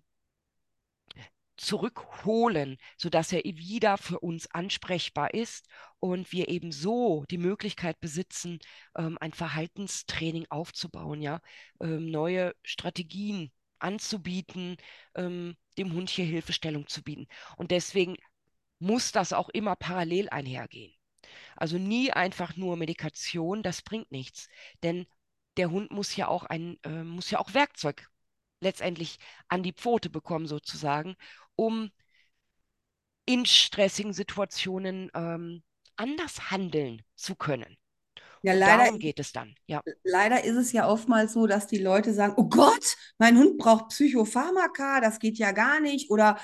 zurückholen, sodass er wieder für uns ansprechbar ist und wir eben so die Möglichkeit besitzen, ein Verhaltenstraining aufzubauen, ja, neue Strategien anzubieten, dem Hund hier Hilfestellung zu bieten. Und deswegen muss das auch immer parallel einhergehen. Also nie einfach nur Medikation, das bringt nichts. Denn der Hund muss ja auch Werkzeug letztendlich an die Pfote bekommen, sozusagen, um in stressigen Situationen anders handeln zu können. Ja, Und darum geht es dann, ja. leider ist es ja oftmals so, dass die Leute sagen, oh Gott, mein Hund braucht Psychopharmaka, das geht ja gar nicht. Oder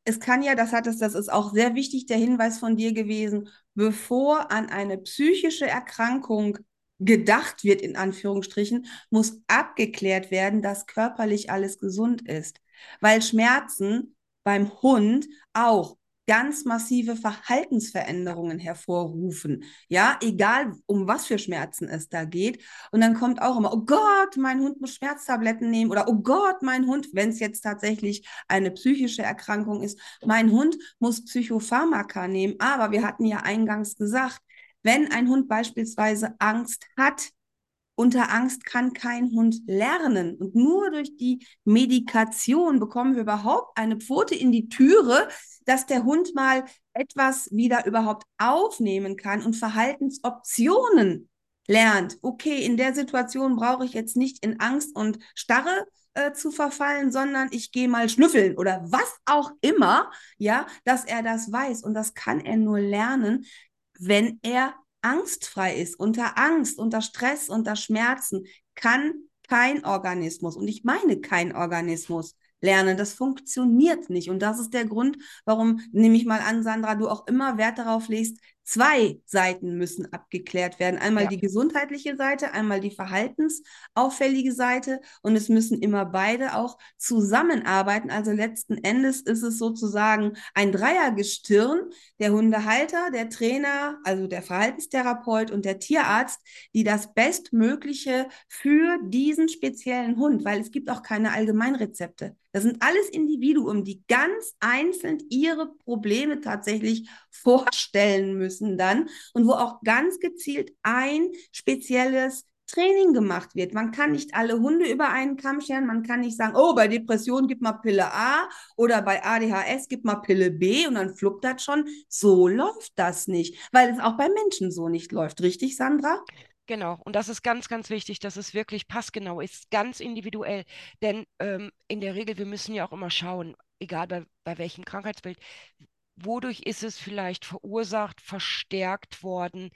es kann ja, das ist auch sehr wichtig, der Hinweis von dir gewesen, bevor an eine psychische Erkrankung gedacht wird, in Anführungsstrichen, muss abgeklärt werden, dass körperlich alles gesund ist. Weil Schmerzen beim Hund auch ganz massive Verhaltensveränderungen hervorrufen. Ja, egal um was für Schmerzen es da geht. Und dann kommt auch immer, oh Gott, mein Hund muss Schmerztabletten nehmen oder oh Gott, mein Hund, wenn es jetzt tatsächlich eine psychische Erkrankung ist, mein Hund muss Psychopharmaka nehmen. Aber wir hatten ja eingangs gesagt, wenn ein Hund beispielsweise Angst hat, unter Angst kann kein Hund lernen. Und nur durch die Medikation bekommen wir überhaupt eine Pfote in die Türe, dass der Hund mal etwas wieder überhaupt aufnehmen kann und Verhaltensoptionen lernt. Okay, in der Situation brauche ich jetzt nicht in Angst und Starre zu verfallen, sondern ich gehe mal schnüffeln oder was auch immer, ja, dass er das weiß. Und das kann er nur lernen, wenn er angstfrei ist. Unter Angst, unter Stress, unter Schmerzen kann kein Organismus, und ich meine kein Organismus, lernen. Das funktioniert nicht. Und das ist der Grund, warum, nehme ich mal an, Sandra, du auch immer Wert darauf legst, zwei Seiten müssen abgeklärt werden. Einmal Ja, die gesundheitliche Seite, einmal die verhaltensauffällige Seite. Und es müssen immer beide auch zusammenarbeiten. Also letzten Endes ist es sozusagen ein Dreiergestirn, der Hundehalter, der Trainer, also der Verhaltenstherapeut und der Tierarzt, die das Bestmögliche für diesen speziellen Hund, weil es gibt auch keine Allgemeinrezepte. Das sind alles Individuen, die ganz einzeln ihre Probleme tatsächlich vorstellen müssen dann und wo auch ganz gezielt ein spezielles Training gemacht wird. Man kann nicht alle Hunde über einen Kamm scheren. Man kann nicht sagen, oh, bei Depression gib mal Pille A oder bei ADHS gib mal Pille B und dann fluppt das schon. So läuft das nicht, weil es auch bei Menschen so nicht läuft. Richtig, Sandra? genau. Und das ist ganz, ganz wichtig, dass es wirklich passgenau ist, ganz individuell. Denn in der Regel, wir müssen ja auch immer schauen, egal bei welchem Krankheitsbild, wodurch ist es vielleicht verursacht, verstärkt worden,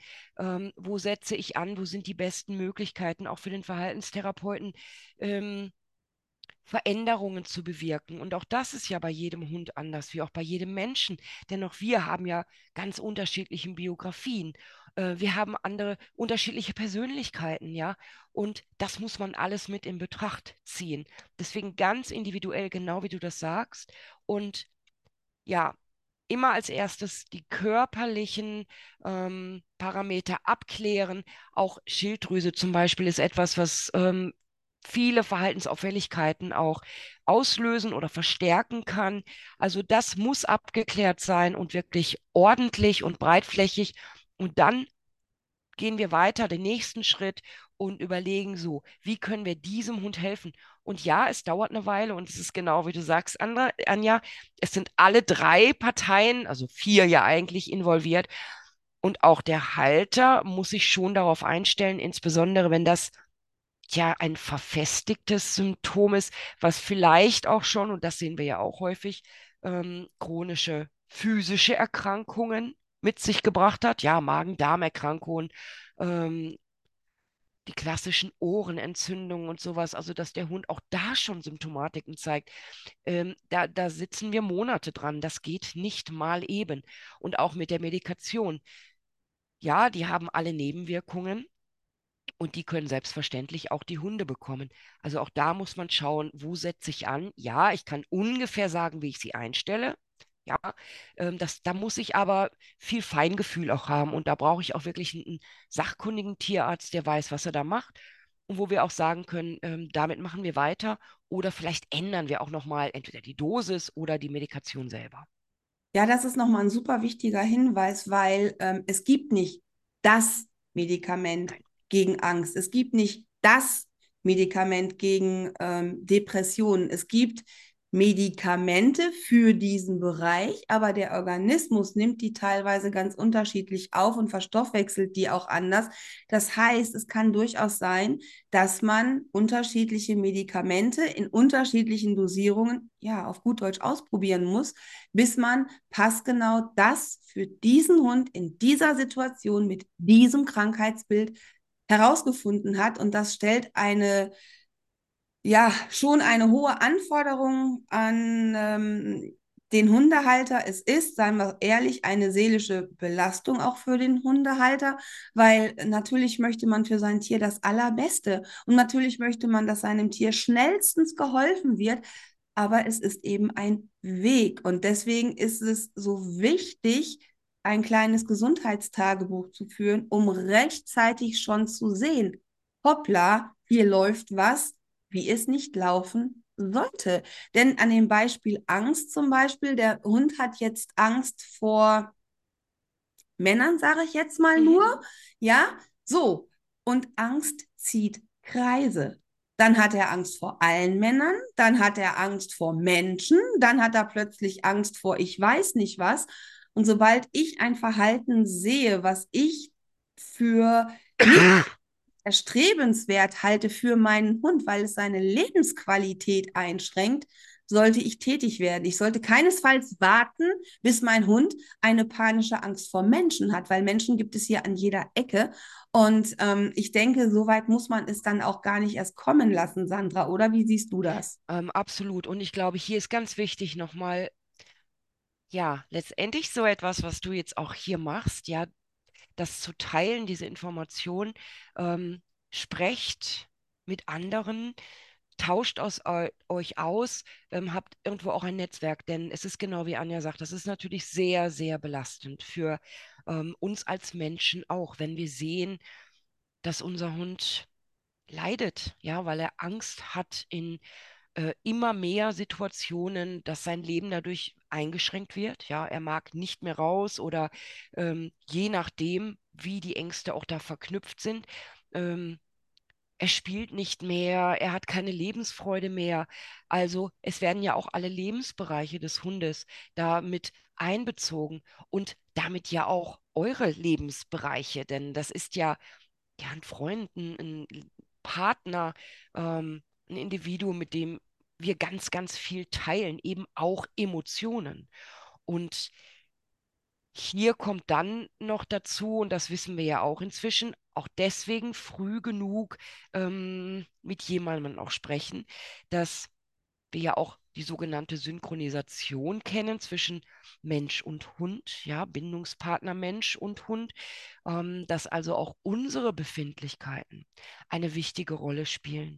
wo setze ich an, wo sind die besten Möglichkeiten, auch für den Verhaltenstherapeuten, ähm, Veränderungen zu bewirken. Und auch das ist ja bei jedem Hund anders, wie auch bei jedem Menschen. Denn auch wir haben ja ganz unterschiedliche Biografien. Wir haben andere, unterschiedliche Persönlichkeiten, ja. Und das muss man alles mit in Betracht ziehen. Deswegen ganz individuell, genau wie du das sagst. Und ja, immer als erstes die körperlichen Parameter abklären. Auch Schilddrüse zum Beispiel ist etwas, was viele Verhaltensauffälligkeiten auch auslösen oder verstärken kann. Also das muss abgeklärt sein und wirklich ordentlich und breitflächig. Und dann gehen wir weiter, den nächsten Schritt und überlegen so, wie können wir diesem Hund helfen? Und ja, es dauert eine Weile und es ist genau wie du sagst, Anja, es sind alle drei Parteien, also vier ja eigentlich involviert. Und auch der Halter muss sich schon darauf einstellen, insbesondere wenn das ja ein verfestigtes Symptom ist, was vielleicht auch schon, und das sehen wir ja auch häufig, chronische physische Erkrankungen mit sich gebracht hat. Ja, Magen-Darm-Erkrankungen, ähm, die klassischen Ohrenentzündungen und sowas, also dass der Hund auch da schon Symptomatiken zeigt. Da sitzen wir Monate dran. Das geht nicht mal eben. Und auch mit der Medikation. Ja, die haben alle Nebenwirkungen. Und die können selbstverständlich auch die Hunde bekommen. Also auch da muss man schauen, wo setze ich an. Ja, ich kann ungefähr sagen, wie ich sie einstelle. Ja, da muss ich aber viel Feingefühl auch haben. Und da brauche ich auch wirklich einen sachkundigen Tierarzt, der weiß, was er da macht. Und wo wir auch sagen können, damit machen wir weiter. Oder vielleicht ändern wir auch nochmal entweder die Dosis oder die Medikation selber. Ja, das ist nochmal ein super wichtiger Hinweis, weil es gibt nicht das Medikament Nein. gegen Angst. Es gibt nicht das Medikament gegen Depressionen. Es gibt Medikamente für diesen Bereich, aber der Organismus nimmt die teilweise ganz unterschiedlich auf und verstoffwechselt die auch anders. Das heißt, es kann durchaus sein, dass man unterschiedliche Medikamente in unterschiedlichen Dosierungen, ja, auf gut Deutsch ausprobieren muss, bis man passgenau das für diesen Hund in dieser Situation mit diesem Krankheitsbild herausgefunden hat. Und das stellt ja, schon eine hohe Anforderung an den Hundehalter, es ist, seien wir ehrlich, eine seelische Belastung auch für den Hundehalter, weil natürlich möchte man für sein Tier das Allerbeste und natürlich möchte man, dass seinem Tier schnellstens geholfen wird, aber es ist eben ein Weg und deswegen ist es so wichtig, ein kleines Gesundheitstagebuch zu führen, um rechtzeitig schon zu sehen, hoppla, hier läuft was, wie es nicht laufen sollte. Denn an dem Beispiel Angst zum Beispiel, der Hund hat jetzt Angst vor Männern, sage ich jetzt mal Mhm. nur, ja, so. Und Angst zieht Kreise. Dann hat er Angst vor allen Männern, dann hat er Angst vor Menschen, dann hat er plötzlich Angst vor ich weiß nicht was. Und sobald ich ein Verhalten sehe, was ich für nicht erstrebenswert halte für meinen Hund, weil es seine Lebensqualität einschränkt, sollte ich tätig werden. Ich sollte keinesfalls warten, bis mein Hund eine panische Angst vor Menschen hat, weil Menschen gibt es hier an jeder Ecke. Und ich denke, so weit muss man es dann auch gar nicht erst kommen lassen, Sandra, oder wie siehst du das? Absolut. Und ich glaube, hier ist ganz wichtig nochmal, ja, letztendlich so etwas, was du jetzt auch hier machst, ja, das zu teilen, diese Information, ähm, sprecht mit anderen, tauscht euch aus, habt irgendwo auch ein Netzwerk, denn es ist genau wie Anja sagt, das ist natürlich sehr, sehr belastend für uns als Menschen auch, wenn wir sehen, dass unser Hund leidet, ja, weil er Angst hat in immer mehr Situationen, dass sein Leben dadurch eingeschränkt wird. Ja, er mag nicht mehr raus oder je nachdem, wie die Ängste auch da verknüpft sind. Ähm, Er spielt nicht mehr, er hat keine Lebensfreude mehr. Also es werden ja auch alle Lebensbereiche des Hundes damit einbezogen und damit ja auch eure Lebensbereiche, denn das ist ja ein Freund, ein Partner, ein Individuum, mit dem wir ganz, ganz viel teilen, eben auch Emotionen. Und hier kommt dann noch dazu, und das wissen wir ja auch inzwischen, auch deswegen früh genug mit jemandem auch sprechen, dass wir ja auch die sogenannte Synchronisation kennen zwischen Mensch und Hund, ja, Bindungspartner Mensch und Hund, dass also auch unsere Befindlichkeiten eine wichtige Rolle spielen.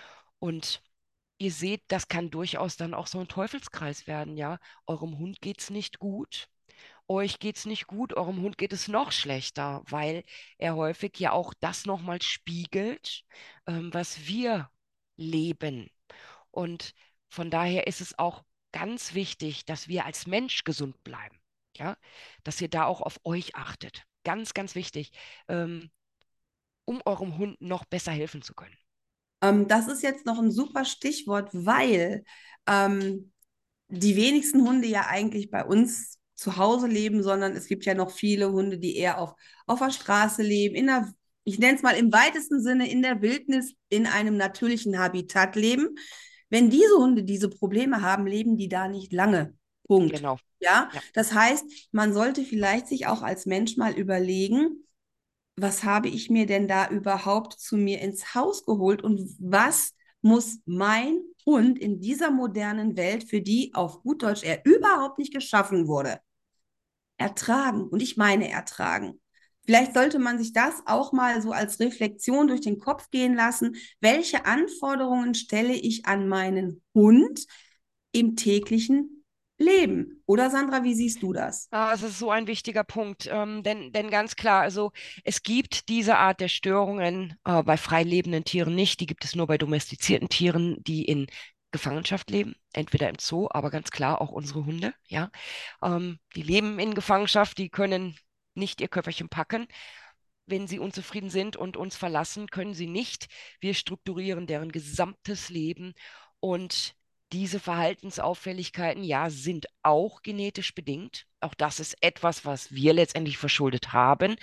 Und ihr seht, das kann durchaus dann auch so ein Teufelskreis werden, ja. Eurem Hund geht es nicht gut, euch geht es nicht gut, eurem Hund geht es noch schlechter, weil er häufig ja auch das nochmal spiegelt, was wir leben. Und von daher ist es auch ganz wichtig, dass wir als Mensch gesund bleiben. Ja, dass ihr da auch auf euch achtet. Ganz, ganz wichtig, ähm, um eurem Hund noch besser helfen zu können. Das ist jetzt noch ein super Stichwort, weil ähm, die wenigsten Hunde ja eigentlich bei uns zu Hause leben, sondern es gibt ja noch viele Hunde, die eher auf der Straße leben, ich nenne es mal im weitesten Sinne in der Wildnis, in einem natürlichen Habitat leben. Wenn diese Hunde diese Probleme haben, leben die da nicht lange. Punkt. Genau. Ja, Ja. das heißt, man sollte vielleicht sich auch als Mensch mal überlegen, was habe ich mir denn da überhaupt zu mir ins Haus geholt und was muss mein Hund in dieser modernen Welt, für die auf gut Deutsch er überhaupt nicht geschaffen wurde, ertragen? Und ich meine ertragen. Vielleicht sollte man sich das auch mal so als Reflexion durch den Kopf gehen lassen. Welche Anforderungen stelle ich an meinen Hund im täglichen Leben? Oder Sandra, wie siehst du das? Ah, es ist so ein wichtiger Punkt, denn ganz klar, also es gibt diese Art der Störungen bei frei lebenden Tieren nicht, die gibt es nur bei domestizierten Tieren, die in Gefangenschaft leben, entweder im Zoo, aber ganz klar auch unsere Hunde, ja. Die leben in Gefangenschaft, die können nicht ihr Köfferchen packen. Wenn sie unzufrieden sind und uns verlassen, können sie nicht. Wir strukturieren deren gesamtes Leben und diese Verhaltensauffälligkeiten, ja, sind auch genetisch bedingt. Auch das ist etwas, was wir letztendlich verschuldet haben,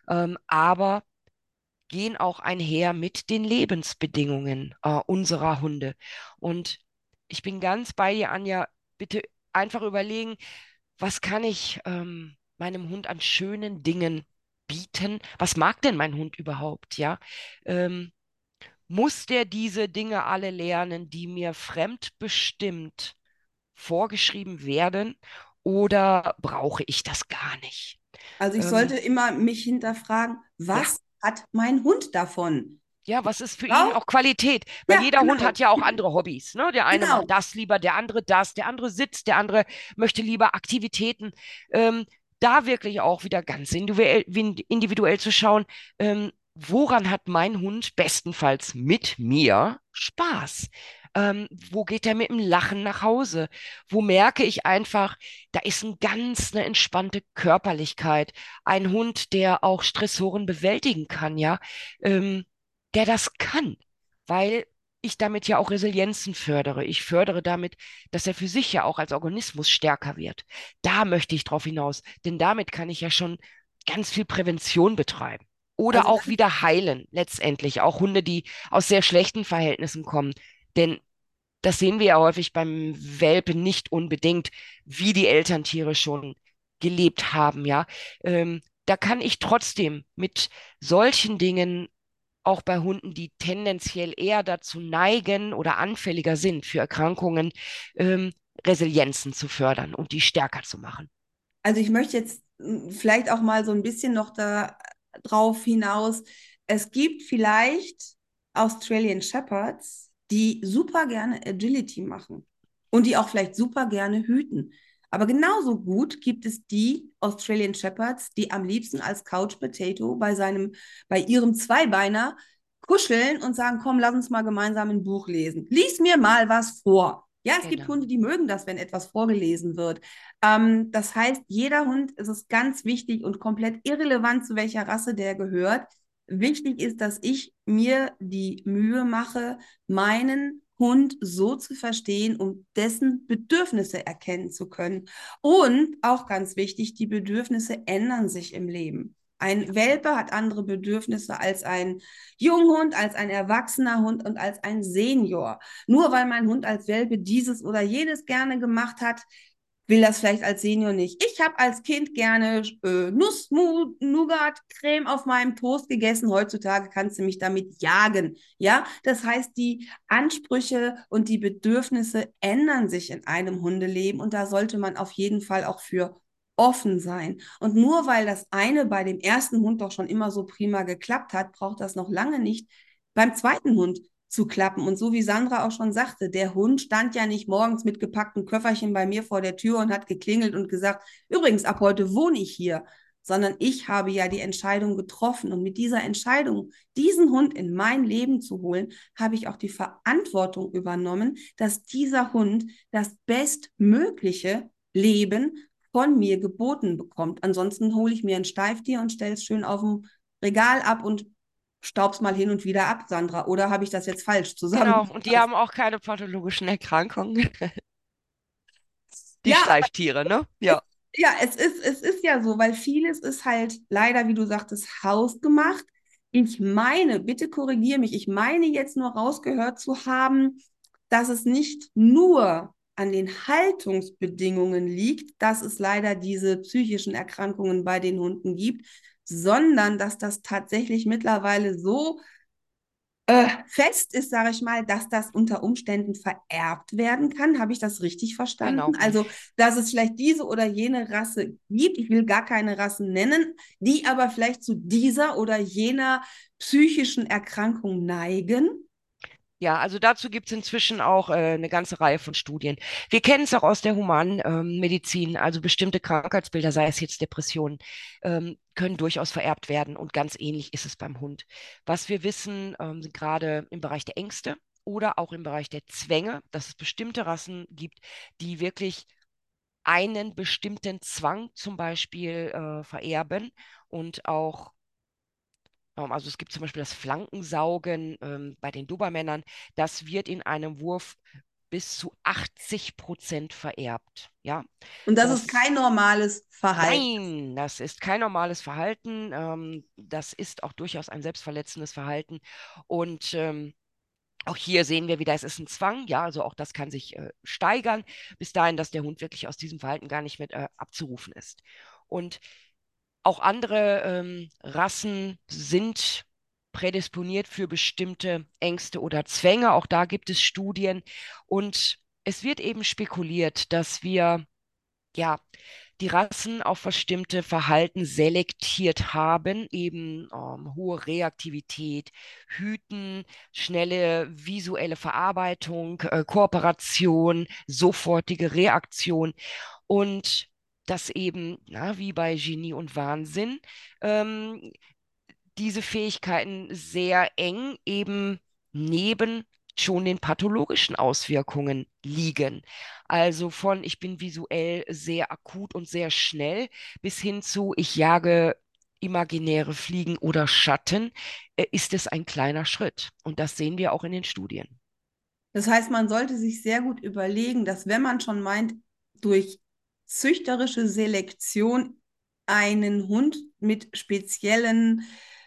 aber gehen auch einher mit den Lebensbedingungen unserer Hunde. Und ich bin ganz bei dir, Anja. Bitte einfach überlegen, was kann ich meinem Hund an schönen Dingen bieten? Was mag denn mein Hund überhaupt, ja? Ähm, Muss der diese Dinge alle lernen, die mir fremdbestimmt vorgeschrieben werden oder brauche ich das gar nicht? Also ich sollte Ähm, immer mich hinterfragen, ja, was hat mein Hund davon? ja, was ist für ihn Braucht? auch Qualität? Weil Ja, jeder Hund genau, hat ja auch andere Hobbys, ne? Der eine macht genau. das lieber, der andere das, der andere sitzt, der andere möchte lieber Aktivitäten. Ähm, Da wirklich auch wieder ganz individuell zu schauen, woran hat mein Hund bestenfalls mit mir Spaß? Wo geht er mit dem Lachen nach Hause? Wo merke ich einfach, da ist eine entspannte Körperlichkeit. Ein Hund, der auch Stressoren bewältigen kann, ja. Der das kann, weil ich damit ja auch Resilienzen fördere. Ich fördere damit, dass er für sich ja auch als Organismus stärker wird. Da möchte ich drauf hinaus, denn damit kann ich ja schon ganz viel Prävention betreiben. Oder Also das auch wieder heilen, letztendlich. Auch Hunde, die aus sehr schlechten Verhältnissen kommen. Denn das sehen wir ja häufig beim Welpen nicht unbedingt, wie die Elterntiere schon gelebt haben, ja. Da kann ich trotzdem mit solchen Dingen auch bei Hunden, die tendenziell eher dazu neigen oder anfälliger sind für Erkrankungen, ähm, Resilienzen zu fördern und die stärker zu machen. Also ich möchte jetzt vielleicht auch mal so ein bisschen noch da drauf hinaus. Es gibt vielleicht Australian Shepherds, die super gerne Agility machen und die auch vielleicht super gerne hüten. Aber genauso gut gibt es die Australian Shepherds, die am liebsten als Couch Potato bei ihrem Zweibeiner kuscheln und sagen, komm, lass uns mal gemeinsam ein Buch lesen. Lies mir mal was vor. Ja, es gibt Genau. Hunde, die mögen das, wenn etwas vorgelesen wird. Das heißt, jeder Hund, es ist ganz wichtig und komplett irrelevant, zu welcher Rasse der gehört. Wichtig ist, dass ich mir die Mühe mache, meinen Hund so zu verstehen, um dessen Bedürfnisse erkennen zu können. Und auch ganz wichtig, die Bedürfnisse ändern sich im Leben. Ja, Ein Welpe hat andere Bedürfnisse als ein Junghund, als ein erwachsener Hund und als ein Senior. Nur weil mein Hund als Welpe dieses oder jenes gerne gemacht hat, will das vielleicht als Senior nicht. Ich habe als Kind gerne Nuss-Nougat-Creme auf meinem Toast gegessen. Heutzutage kannst du mich damit jagen. Ja, das heißt, die Ansprüche und die Bedürfnisse ändern sich in einem Hundeleben und da sollte man auf jeden Fall auch für offen sein. Und nur weil das eine bei dem ersten Hund doch schon immer so prima geklappt hat, braucht das noch lange nicht beim zweiten Hund zu klappen. Und so wie Sandra auch schon sagte, der Hund stand ja nicht morgens mit gepacktem Köfferchen bei mir vor der Tür und hat geklingelt und gesagt, übrigens, ab heute wohne ich hier, sondern ich habe ja die Entscheidung getroffen. Und mit dieser Entscheidung, diesen Hund in mein Leben zu holen, habe ich auch die Verantwortung übernommen, dass dieser Hund das bestmögliche Leben von mir geboten bekommt. Ansonsten hole ich mir ein Steiftier und stelle es schön auf dem Regal ab und staub's mal hin und wieder ab, Sandra. Oder habe ich das jetzt falsch genau. Und die zusammengefasst? haben auch keine pathologischen Erkrankungen, die Ja, Steifftiere, ne? Ja. ja, es ist ja so, weil vieles ist halt leider, wie du sagtest, hausgemacht. Ich meine, bitte korrigiere mich, ich meine jetzt nur rausgehört zu haben, dass es nicht nur an den Haltungsbedingungen liegt, dass es leider diese psychischen Erkrankungen bei den Hunden gibt, sondern dass das tatsächlich mittlerweile so fest ist, sage ich mal, dass das unter Umständen vererbt werden kann. Habe ich das richtig verstanden? Genau. Also, dass es vielleicht diese oder jene Rasse gibt, ich will gar keine Rassen nennen, die aber vielleicht zu dieser oder jener psychischen Erkrankung neigen. Ja, also dazu gibt es inzwischen auch eine ganze Reihe von Studien. Wir kennen es auch aus der humanen Medizin, also bestimmte Krankheitsbilder, sei es jetzt Depressionen, können durchaus vererbt werden und ganz ähnlich ist es beim Hund. Was wir wissen, sind gerade im Bereich der Ängste oder auch im Bereich der Zwänge, dass es bestimmte Rassen gibt, die wirklich einen bestimmten Zwang zum Beispiel vererben und auch also es gibt zum Beispiel das Flankensaugen bei den Dobermännern. Das wird in einem Wurf bis zu 80% vererbt. Ja, Und das ist das, kein normales Verhalten. nein, das ist kein normales Verhalten. Das ist auch durchaus ein selbstverletzendes Verhalten. Und auch hier sehen wir wieder, es ist ein Zwang. Ja, also auch das kann sich steigern, bis dahin, dass der Hund wirklich aus diesem Verhalten gar nicht mehr abzurufen ist. Und auch andere Rassen sind prädisponiert für bestimmte Ängste oder Zwänge. Auch da gibt es Studien. Und es wird eben spekuliert, dass wir ja die Rassen auf bestimmte Verhalten selektiert haben, eben hohe Reaktivität, Hüten, schnelle visuelle Verarbeitung, Kooperation, sofortige Reaktion und das eben, na, wie bei Genie und Wahnsinn, ähm, diese Fähigkeiten sehr eng eben neben schon den pathologischen Auswirkungen liegen. Also von ich bin visuell sehr akut und sehr schnell bis hin zu ich jage imaginäre Fliegen oder Schatten, ist es ein kleiner Schritt. Und das sehen wir auch in den Studien. Das heißt, man sollte sich sehr gut überlegen, dass wenn man schon meint, durch züchterische Selektion einen Hund mit speziellen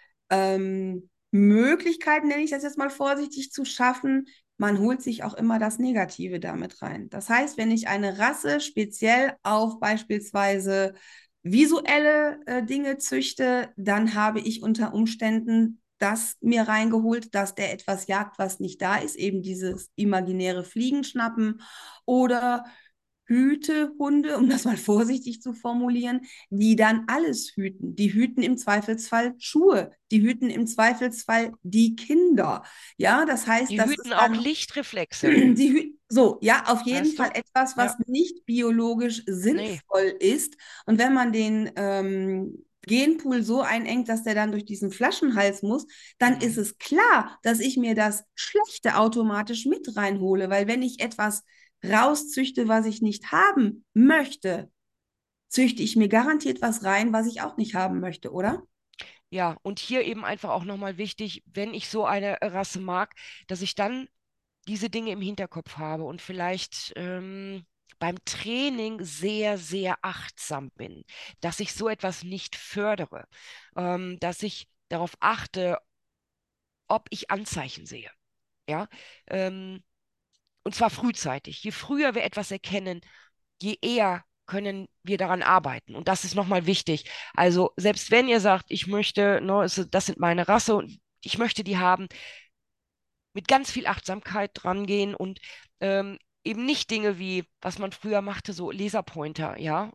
Möglichkeiten, nenne ich das jetzt mal vorsichtig, zu schaffen, man holt sich auch immer das Negative damit rein. Das heißt, wenn ich eine Rasse speziell auf beispielsweise visuelle Dinge züchte, dann habe ich unter Umständen das mir reingeholt, dass der etwas jagt, was nicht da ist, eben dieses imaginäre Fliegen schnappen oder Hütehunde, um das mal vorsichtig zu formulieren, die dann alles hüten. Die hüten im Zweifelsfall Schuhe, die hüten im Zweifelsfall die Kinder. Ja, das heißt, Die das hüten ist auch dann Lichtreflexe, die so, ja, auf jeden weißt Fall du? etwas, Ja, was nicht biologisch nee. sinnvoll ist. Und wenn man den Genpool so einengt, dass der dann durch diesen Flaschenhals muss, dann ist Mhm. es klar, dass ich mir das Schlechte automatisch mit reinhole. Weil wenn ich etwas rauszüchte, was ich nicht haben möchte, züchte ich mir garantiert was rein, was ich auch nicht haben möchte, oder? Ja, und hier eben einfach auch nochmal wichtig, wenn ich so eine Rasse mag, dass ich dann diese Dinge im Hinterkopf habe und vielleicht beim Training sehr, sehr achtsam bin, dass ich so etwas nicht fördere, dass ich darauf achte, ob ich Anzeichen sehe. Ja, ähm, und zwar frühzeitig. Je früher wir etwas erkennen, je eher können wir daran arbeiten. Und das ist nochmal wichtig. Also selbst wenn ihr sagt, ich möchte, ne, das sind meine Rasse und ich möchte die haben, mit ganz viel Achtsamkeit dran gehen und eben nicht Dinge wie, was man früher machte, so Laserpointer, ja,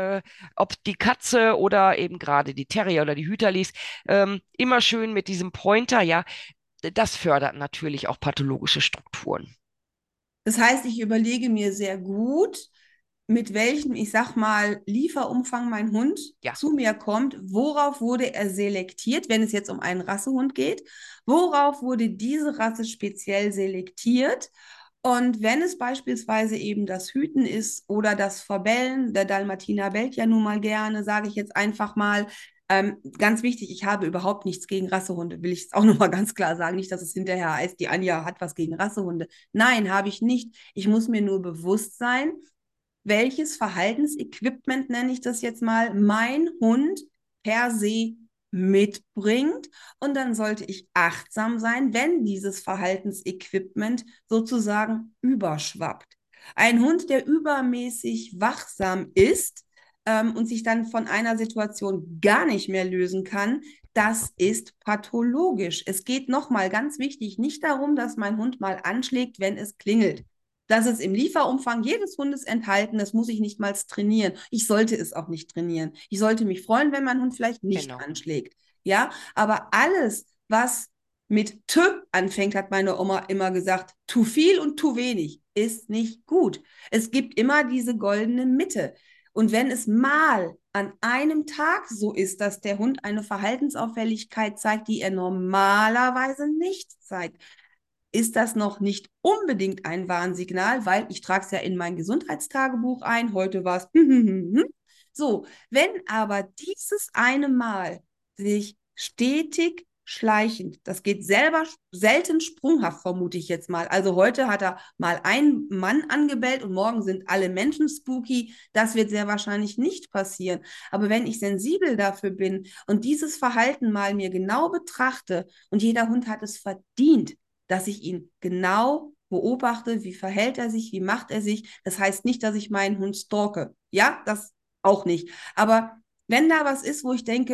ob die Katze oder eben gerade die Terrier oder die Hüterlis, immer schön mit diesem Pointer, ja, das fördert natürlich auch pathologische Strukturen. Das heißt, ich überlege mir sehr gut, mit welchem, ich sag mal, Lieferumfang mein Hund Ja, zu mir kommt, worauf wurde er selektiert, wenn es jetzt um einen Rassehund geht, worauf wurde diese Rasse speziell selektiert. Und wenn es beispielsweise eben das Hüten ist oder das Verbellen, der Dalmatiner bellt ja nun mal gerne, sage ich jetzt einfach mal, ganz wichtig, ich habe überhaupt nichts gegen Rassehunde, will ich jetzt auch nochmal ganz klar sagen. Nicht, dass es hinterher heißt, die Anja hat was gegen Rassehunde. Nein, habe ich nicht. Ich muss mir nur bewusst sein, welches Verhaltensequipment, nenne ich das jetzt mal, mein Hund per se mitbringt. Und dann sollte ich achtsam sein, wenn dieses Verhaltensequipment sozusagen überschwappt. Ein Hund, der übermäßig wachsam ist und sich dann von einer Situation gar nicht mehr lösen kann, das ist pathologisch. Es geht nochmal ganz wichtig nicht darum, dass mein Hund mal anschlägt, wenn es klingelt. Das ist im Lieferumfang jedes Hundes enthalten. Das muss ich nicht mal trainieren. Ich sollte es auch nicht trainieren. Ich sollte mich freuen, wenn mein Hund vielleicht nicht genau. anschlägt. Ja, aber alles, was mit T anfängt, hat meine Oma immer gesagt, zu viel und zu wenig ist nicht gut. Es gibt immer diese goldene Mitte. Und wenn es mal an einem Tag so ist, dass der Hund eine Verhaltensauffälligkeit zeigt, die er normalerweise nicht zeigt, ist das noch nicht unbedingt ein Warnsignal, weil ich trage es ja in mein Gesundheitstagebuch ein. Heute war es. So, wenn aber dieses eine Mal sich stetig schleichend, das geht selber selten sprunghaft, vermute ich jetzt mal. Also heute hat er mal einen Mann angebellt und morgen sind alle Menschen spooky. Das wird sehr wahrscheinlich nicht passieren. Aber wenn ich sensibel dafür bin und dieses Verhalten mal mir genau betrachte und jeder Hund hat es verdient, dass ich ihn genau beobachte, wie verhält er sich, wie macht er sich. Das heißt nicht, dass ich meinen Hund stalke. Ja, das auch nicht. Aber wenn da was ist, wo ich denke,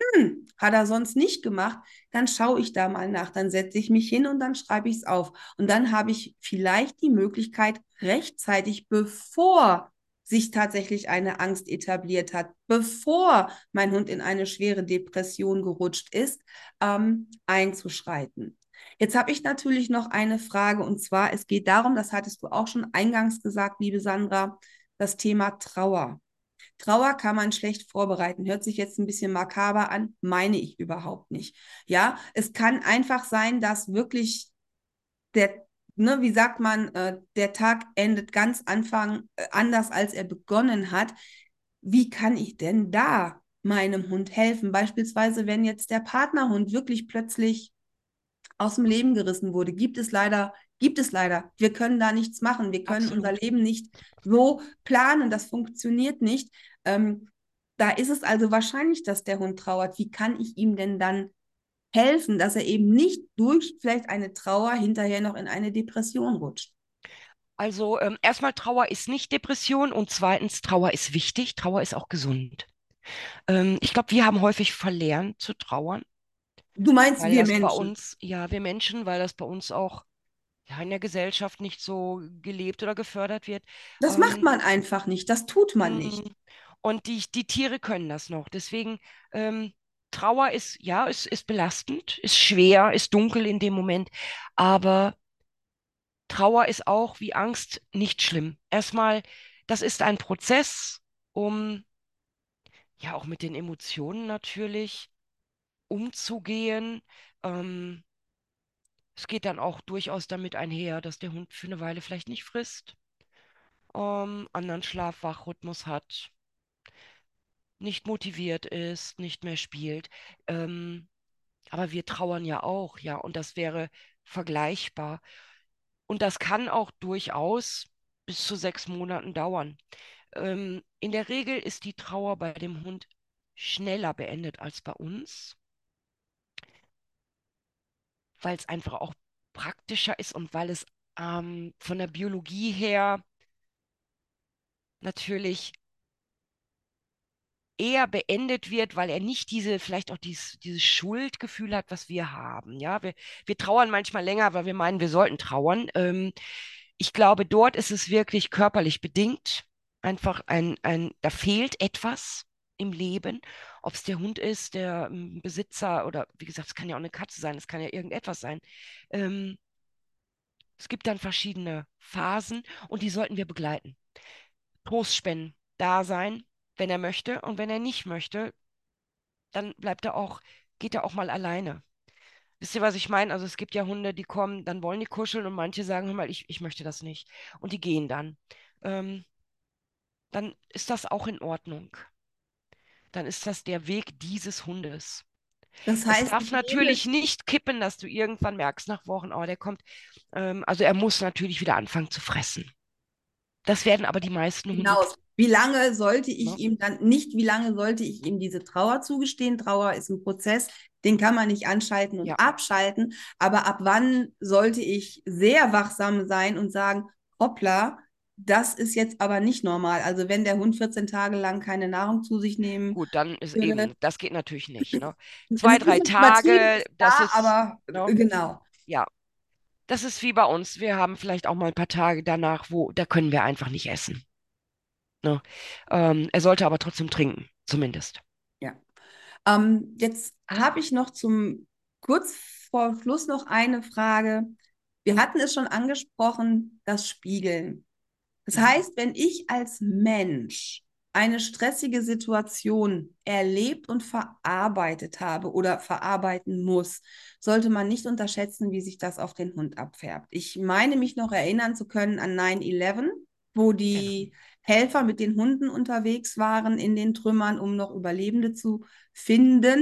hat er sonst nicht gemacht, dann schaue ich da mal nach, dann setze ich mich hin und dann schreibe ich es auf. Und dann habe ich vielleicht die Möglichkeit, rechtzeitig, bevor sich tatsächlich eine Angst etabliert hat, bevor mein Hund in eine schwere Depression gerutscht ist, einzuschreiten. Jetzt habe ich natürlich noch eine Frage und zwar, es geht darum, das hattest du auch schon eingangs gesagt, liebe Sandra, das Thema Trauer. Trauer kann man schlecht vorbereiten. Hört sich jetzt ein bisschen makaber an, meine ich überhaupt nicht. Ja, es kann einfach sein, dass wirklich der, ne, wie sagt man, der Tag endet ganz anders, als er begonnen hat. Wie kann ich denn da meinem Hund helfen? Beispielsweise, wenn jetzt der Partnerhund wirklich plötzlich aus dem Leben gerissen wurde, gibt es leider. Wir können da nichts machen. Wir können unser Absolut. Leben nicht so planen. Das funktioniert nicht. Da ist es also wahrscheinlich, dass der Hund trauert. Wie kann ich ihm denn dann helfen, dass er eben nicht durch vielleicht eine Trauer hinterher noch in eine Depression rutscht? Also erstmal, Trauer ist nicht Depression und zweitens, Trauer ist wichtig, Trauer ist auch gesund. Ich glaube, wir haben häufig verlernt zu trauern, Du meinst weil wir das bei Menschen. uns, ja, wir Menschen, weil das bei uns auch ja, in der Gesellschaft nicht so gelebt oder gefördert wird. Das macht Ähm, man einfach nicht. Das tut man mm, nicht. und die Tiere können das noch. Deswegen, Trauer ist, ja, ist belastend, ist schwer, ist dunkel in dem Moment, aber Trauer ist auch wie Angst nicht schlimm. Erstmal, das ist ein Prozess, um ja auch mit den Emotionen natürlich umzugehen. Ähm, Es geht dann auch durchaus damit einher, dass der Hund für eine Weile vielleicht nicht frisst, anderen Schlaf-Wach-Rhythmus hat, nicht motiviert ist, nicht mehr spielt. Ähm, aber wir trauern ja auch, ja, und das wäre vergleichbar. Und das kann auch durchaus bis zu 6 Monaten dauern. In der Regel ist die Trauer bei dem Hund schneller beendet als bei uns, weil es einfach auch praktischer ist und weil es von der Biologie her natürlich eher beendet wird, weil er nicht vielleicht auch dieses Schuldgefühl hat, was wir haben. Ja, wir trauern manchmal länger, weil wir meinen, wir sollten trauern. Ich glaube, dort ist es wirklich körperlich bedingt. Einfach da fehlt etwas im Leben. Ob es der Hund ist, der Besitzer oder wie gesagt, es kann ja auch eine Katze sein, es kann ja irgendetwas sein. Ähm, Es gibt dann verschiedene Phasen und die sollten wir begleiten. Trost spenden, da sein, wenn er möchte. Und wenn er nicht möchte, dann geht er auch mal alleine. Wisst ihr, was ich meine? Also es gibt ja Hunde, die kommen, dann wollen die kuscheln und manche sagen, hör mal, ich möchte das nicht. Und die gehen dann. Ähm, Dann ist das auch in Ordnung. Dann ist das der Weg dieses Hundes. Das Es heißt, darf ich nehme natürlich nicht kippen, dass du irgendwann merkst nach Wochen, oh, der kommt. Also er muss natürlich wieder anfangen zu fressen. Das werden aber die meisten Hunde hinaus. Wie lange sollte ich ne? ihm dann nicht, wie lange sollte ich ihm diese Trauer zugestehen? Trauer ist ein Prozess, den kann man nicht anschalten und Ja, abschalten. Aber ab wann sollte ich sehr wachsam sein und sagen, hoppla, das ist jetzt aber nicht normal. Also wenn der Hund 14 Tage lang keine Nahrung zu sich nehmen gut, dann ist würde. eben, das geht natürlich nicht. Ne? Also Zwei, ein drei bisschen übertrieben Tage, ist das da, ist, aber ne? genau. Ja, das ist wie bei uns. Wir haben vielleicht auch mal ein paar Tage danach, da können wir einfach nicht essen. Ne? Er sollte aber trotzdem trinken, zumindest. Ja. Jetzt habe ich noch kurz vor Schluss noch eine Frage. Wir hatten es schon angesprochen, das Spiegeln. Das Mhm. heißt, wenn ich als Mensch eine stressige Situation erlebt und verarbeitet habe oder verarbeiten muss, sollte man nicht unterschätzen, wie sich das auf den Hund abfärbt. Ich meine mich noch erinnern zu können an 9/11, wo Genau. die Helfer mit den Hunden unterwegs waren in den Trümmern, um noch Überlebende zu finden.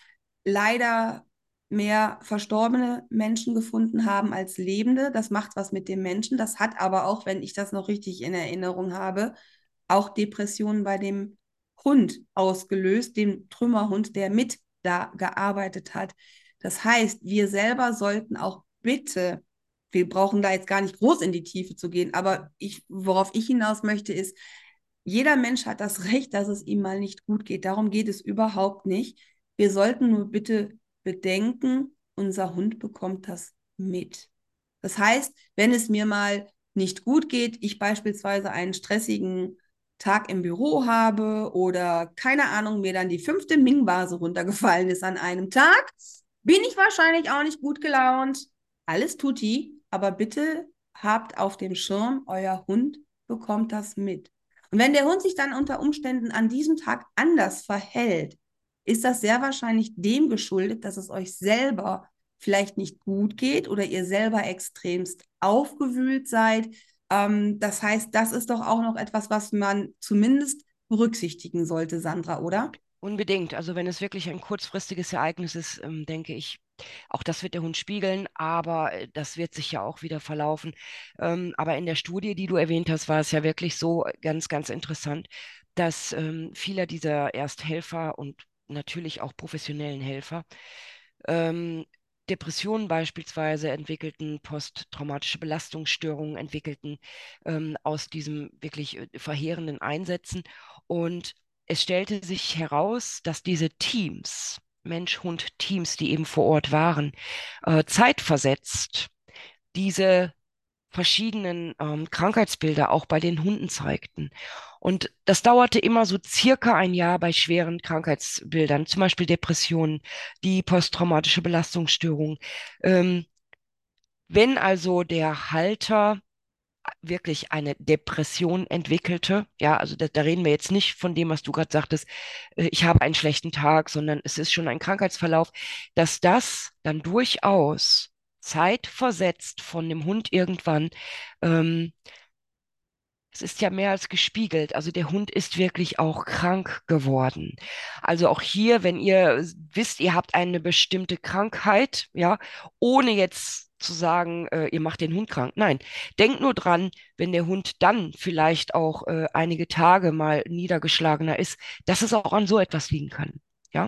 Leider mehr verstorbene Menschen gefunden haben als Lebende. Das macht was mit dem Menschen. Das hat aber auch, wenn ich das noch richtig in Erinnerung habe, auch Depressionen bei dem Hund ausgelöst, dem Trümmerhund, der mit da gearbeitet hat. Das heißt, wir selber sollten auch bitte, wir brauchen da jetzt gar nicht groß in die Tiefe zu gehen, aber worauf ich hinaus möchte, ist, jeder Mensch hat das Recht, dass es ihm mal nicht gut geht. Darum geht es überhaupt nicht. Wir sollten nur bitte bedenken, unser Hund bekommt das mit. Das heißt, wenn es mir mal nicht gut geht, ich beispielsweise einen stressigen Tag im Büro habe oder keine Ahnung, mir dann die 5. Ming-Vase runtergefallen ist an einem Tag, bin ich wahrscheinlich auch nicht gut gelaunt. Alles tutti, aber bitte habt auf dem Schirm, euer Hund bekommt das mit. Und wenn der Hund sich dann unter Umständen an diesem Tag anders verhält, ist das sehr wahrscheinlich dem geschuldet, dass es euch selber vielleicht nicht gut geht oder ihr selber extremst aufgewühlt seid. Das heißt, das ist doch auch noch etwas, was man zumindest berücksichtigen sollte, Sandra, oder? Unbedingt. Also wenn es wirklich ein kurzfristiges Ereignis ist, denke ich, auch das wird der Hund spiegeln, aber das wird sich ja auch wieder verlaufen. Aber in der Studie, die du erwähnt hast, war es ja wirklich so ganz, ganz interessant, dass viele dieser Ersthelfer und natürlich auch professionellen Helfer ähm, Depressionen beispielsweise entwickelten, posttraumatische Belastungsstörungen entwickelten aus diesem wirklich verheerenden Einsätzen. Und es stellte sich heraus, dass diese Teams, Mensch-Hund-Teams, die eben vor Ort waren, zeitversetzt diese verschiedenen Krankheitsbilder auch bei den Hunden zeigten. Und das dauerte immer so circa ein Jahr bei schweren Krankheitsbildern, zum Beispiel Depressionen, die posttraumatische Belastungsstörung. Ähm, wenn also der Halter wirklich eine Depression entwickelte, ja, also da reden wir jetzt nicht von dem, was du gerade sagtest, ich habe einen schlechten Tag, sondern es ist schon ein Krankheitsverlauf, dass das dann durchaus zeitversetzt von dem Hund irgendwann ähm, es ist ja mehr als gespiegelt. Also der Hund ist wirklich auch krank geworden. Also auch hier, wenn ihr wisst, ihr habt eine bestimmte Krankheit, ja, ohne jetzt zu sagen, ihr macht den Hund krank. Nein, denkt nur dran, wenn der Hund dann vielleicht auch einige Tage mal niedergeschlagener ist, dass es auch an so etwas liegen kann. Ja,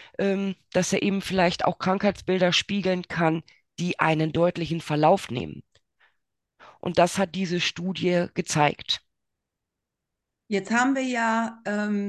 dass er eben vielleicht auch Krankheitsbilder spiegeln kann, die einen deutlichen Verlauf nehmen. Und das hat diese Studie gezeigt. Jetzt haben wir ja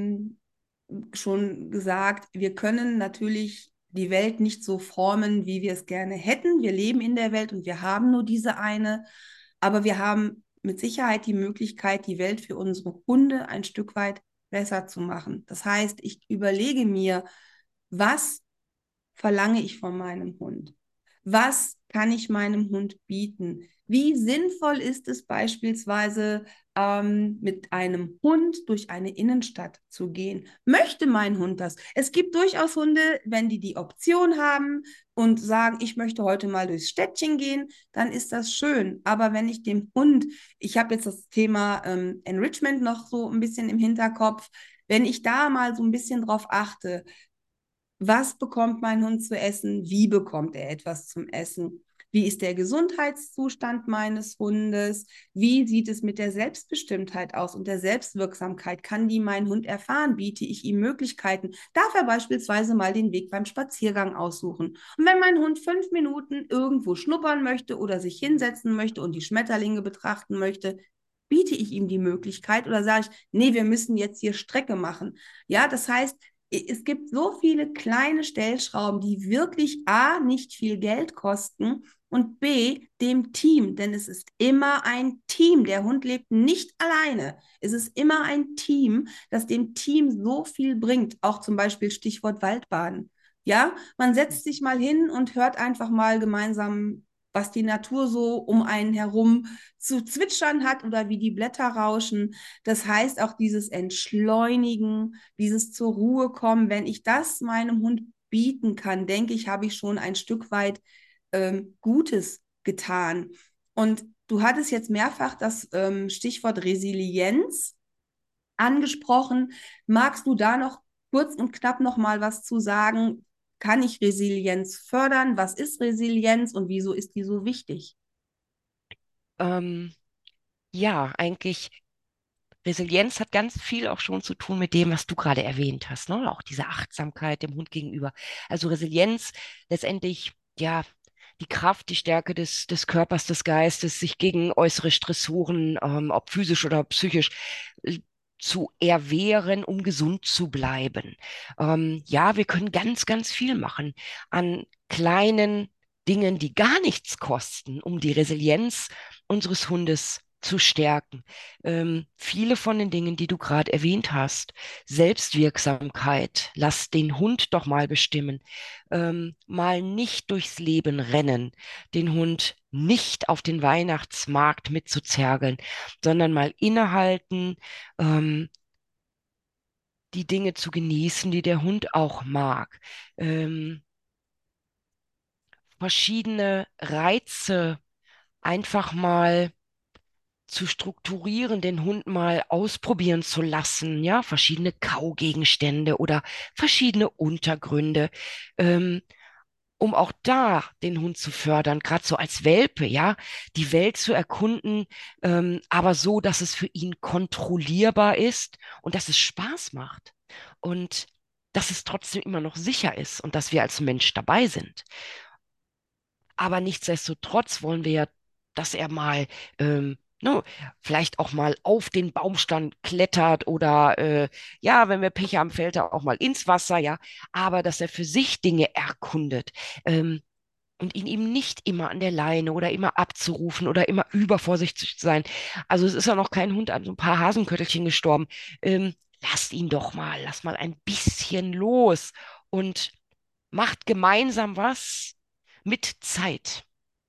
schon gesagt, wir können natürlich die Welt nicht so formen, wie wir es gerne hätten. Wir leben in der Welt und wir haben nur diese eine, aber wir haben mit Sicherheit die Möglichkeit, die Welt für unsere Hunde ein Stück weit besser zu machen. Das heißt, ich überlege mir, was verlange ich von meinem Hund? Was kann ich meinem Hund bieten? Wie sinnvoll ist es beispielsweise, mit einem Hund durch eine Innenstadt zu gehen? Möchte mein Hund das? Es gibt durchaus Hunde, wenn die die Option haben und sagen, ich möchte heute mal durchs Städtchen gehen, dann ist das schön. Aber wenn ich dem Hund, ich habe jetzt das Thema Enrichment noch so ein bisschen im Hinterkopf, wenn ich da mal so ein bisschen drauf achte, was bekommt mein Hund zu essen? Wie bekommt er etwas zum Essen? Wie ist der Gesundheitszustand meines Hundes? Wie sieht es mit der Selbstbestimmtheit aus und der Selbstwirksamkeit? Kann die mein Hund erfahren? Biete ich ihm Möglichkeiten? Darf er beispielsweise mal den Weg beim Spaziergang aussuchen? Und wenn mein Hund 5 Minuten irgendwo schnuppern möchte oder sich hinsetzen möchte und die Schmetterlinge betrachten möchte, biete ich ihm die Möglichkeit oder sage ich, nee, wir müssen jetzt hier Strecke machen. Ja, das heißt, es gibt so viele kleine Stellschrauben, die wirklich A, nicht viel Geld kosten und B, dem Team, denn es ist immer ein Team. Der Hund lebt nicht alleine. Es ist immer ein Team, das dem Team so viel bringt. Auch zum Beispiel Stichwort Waldbaden. Ja, man setzt sich mal hin und hört einfach mal gemeinsam, was die Natur so um einen herum zu zwitschern hat oder wie die Blätter rauschen. Das heißt auch dieses Entschleunigen, dieses zur Ruhe kommen. Wenn ich das meinem Hund bieten kann, denke ich, habe ich schon ein Stück weit Gutes getan. Und du hattest jetzt mehrfach das Stichwort Resilienz angesprochen. Magst du da noch kurz und knapp noch mal was zu sagen? Kann ich Resilienz fördern? Was ist Resilienz und wieso ist die so wichtig? Ähm, ja, eigentlich Resilienz hat ganz viel auch schon zu tun mit dem, was du gerade erwähnt hast, ne? Auch diese Achtsamkeit dem Hund gegenüber. Also Resilienz letztendlich, ja, die Kraft, die Stärke des Körpers, des Geistes, sich gegen äußere Stressoren, ob physisch oder psychisch, zu erwehren, um gesund zu bleiben. Ja, wir können ganz, ganz viel machen an kleinen Dingen, die gar nichts kosten, um die Resilienz unseres Hundes zu stärken. Viele von den Dingen, die du gerade erwähnt hast, Selbstwirksamkeit, lass den Hund doch mal bestimmen, mal nicht durchs Leben rennen, den Hund nicht auf den Weihnachtsmarkt mitzuzergeln, sondern mal innehalten, ähm, die Dinge zu genießen, die der Hund auch mag. Ähm, Verschiedene Reize einfach mal zu strukturieren, den Hund mal ausprobieren zu lassen, ja, verschiedene Kaugegenstände oder verschiedene Untergründe, ähm, um auch da den Hund zu fördern, gerade so als Welpe, ja, die Welt zu erkunden, aber so, dass es für ihn kontrollierbar ist und dass es Spaß macht und dass es trotzdem immer noch sicher ist und dass wir als Mensch dabei sind. Aber nichtsdestotrotz wollen wir ja, dass er mal, ne, vielleicht auch mal auf den Baumstamm klettert oder ja, wenn wir Pech haben, fällt er auch mal ins Wasser, ja, aber dass er für sich Dinge erkundet. Und ihn eben nicht immer an der Leine oder immer abzurufen oder immer übervorsichtig zu sein. Also es ist ja noch kein Hund an so ein paar Hasenköttelchen gestorben. Lasst ihn doch mal, lasst mal ein bisschen los und macht gemeinsam was mit Zeit.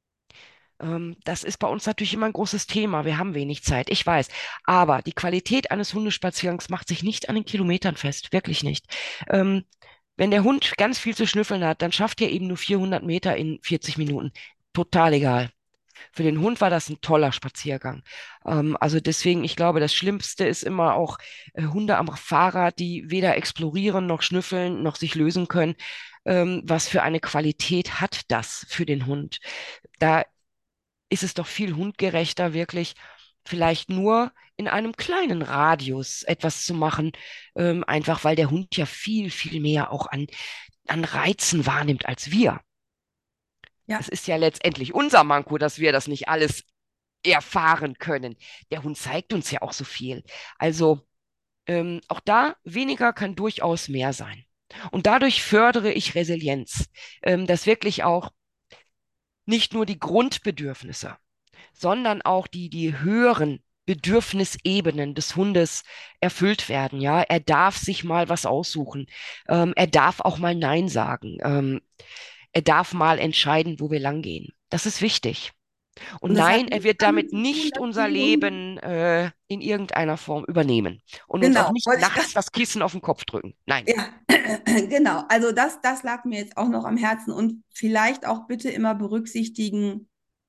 Das ist bei uns natürlich immer ein großes Thema. Wir haben wenig Zeit, ich weiß. Aber die Qualität eines Hundespaziergangs macht sich nicht an den Kilometern fest, wirklich nicht. Ähm, Wenn der Hund ganz viel zu schnüffeln hat, dann schafft er eben nur 400 Meter in 40 Minuten. Total egal. Für den Hund war das ein toller Spaziergang. Also deswegen, ich glaube, das Schlimmste ist immer auch Hunde am Fahrrad, die weder explorieren noch schnüffeln noch sich lösen können. Was für eine Qualität hat das für den Hund? Da ist es doch viel hundgerechter, wirklich vielleicht nur in einem kleinen Radius etwas zu machen, einfach weil der Hund ja viel, viel mehr auch an Reizen wahrnimmt als wir. Es Ja, ist ja letztendlich unser Manko, dass wir das nicht alles erfahren können. Der Hund zeigt uns ja auch so viel. Also auch da weniger kann durchaus mehr sein. Und dadurch fördere ich Resilienz, dass wirklich auch nicht nur die Grundbedürfnisse, sondern auch die höheren Bedürfnisebenen des Hundes erfüllt werden. Ja, er darf sich mal was aussuchen. Er darf auch mal Nein sagen. Er darf mal entscheiden, wo wir langgehen. Das ist wichtig. Und und das hat nein, er nichts wird damit damit zu tun, nicht dass unser die Hunde, Leben in irgendeiner Form übernehmen und uns auch genau, nicht wollte ich gerade, nachts das Kissen auf den Kopf drücken. Nein. ja, genau, also das lag mir jetzt auch noch am Herzen und vielleicht auch bitte immer berücksichtigen,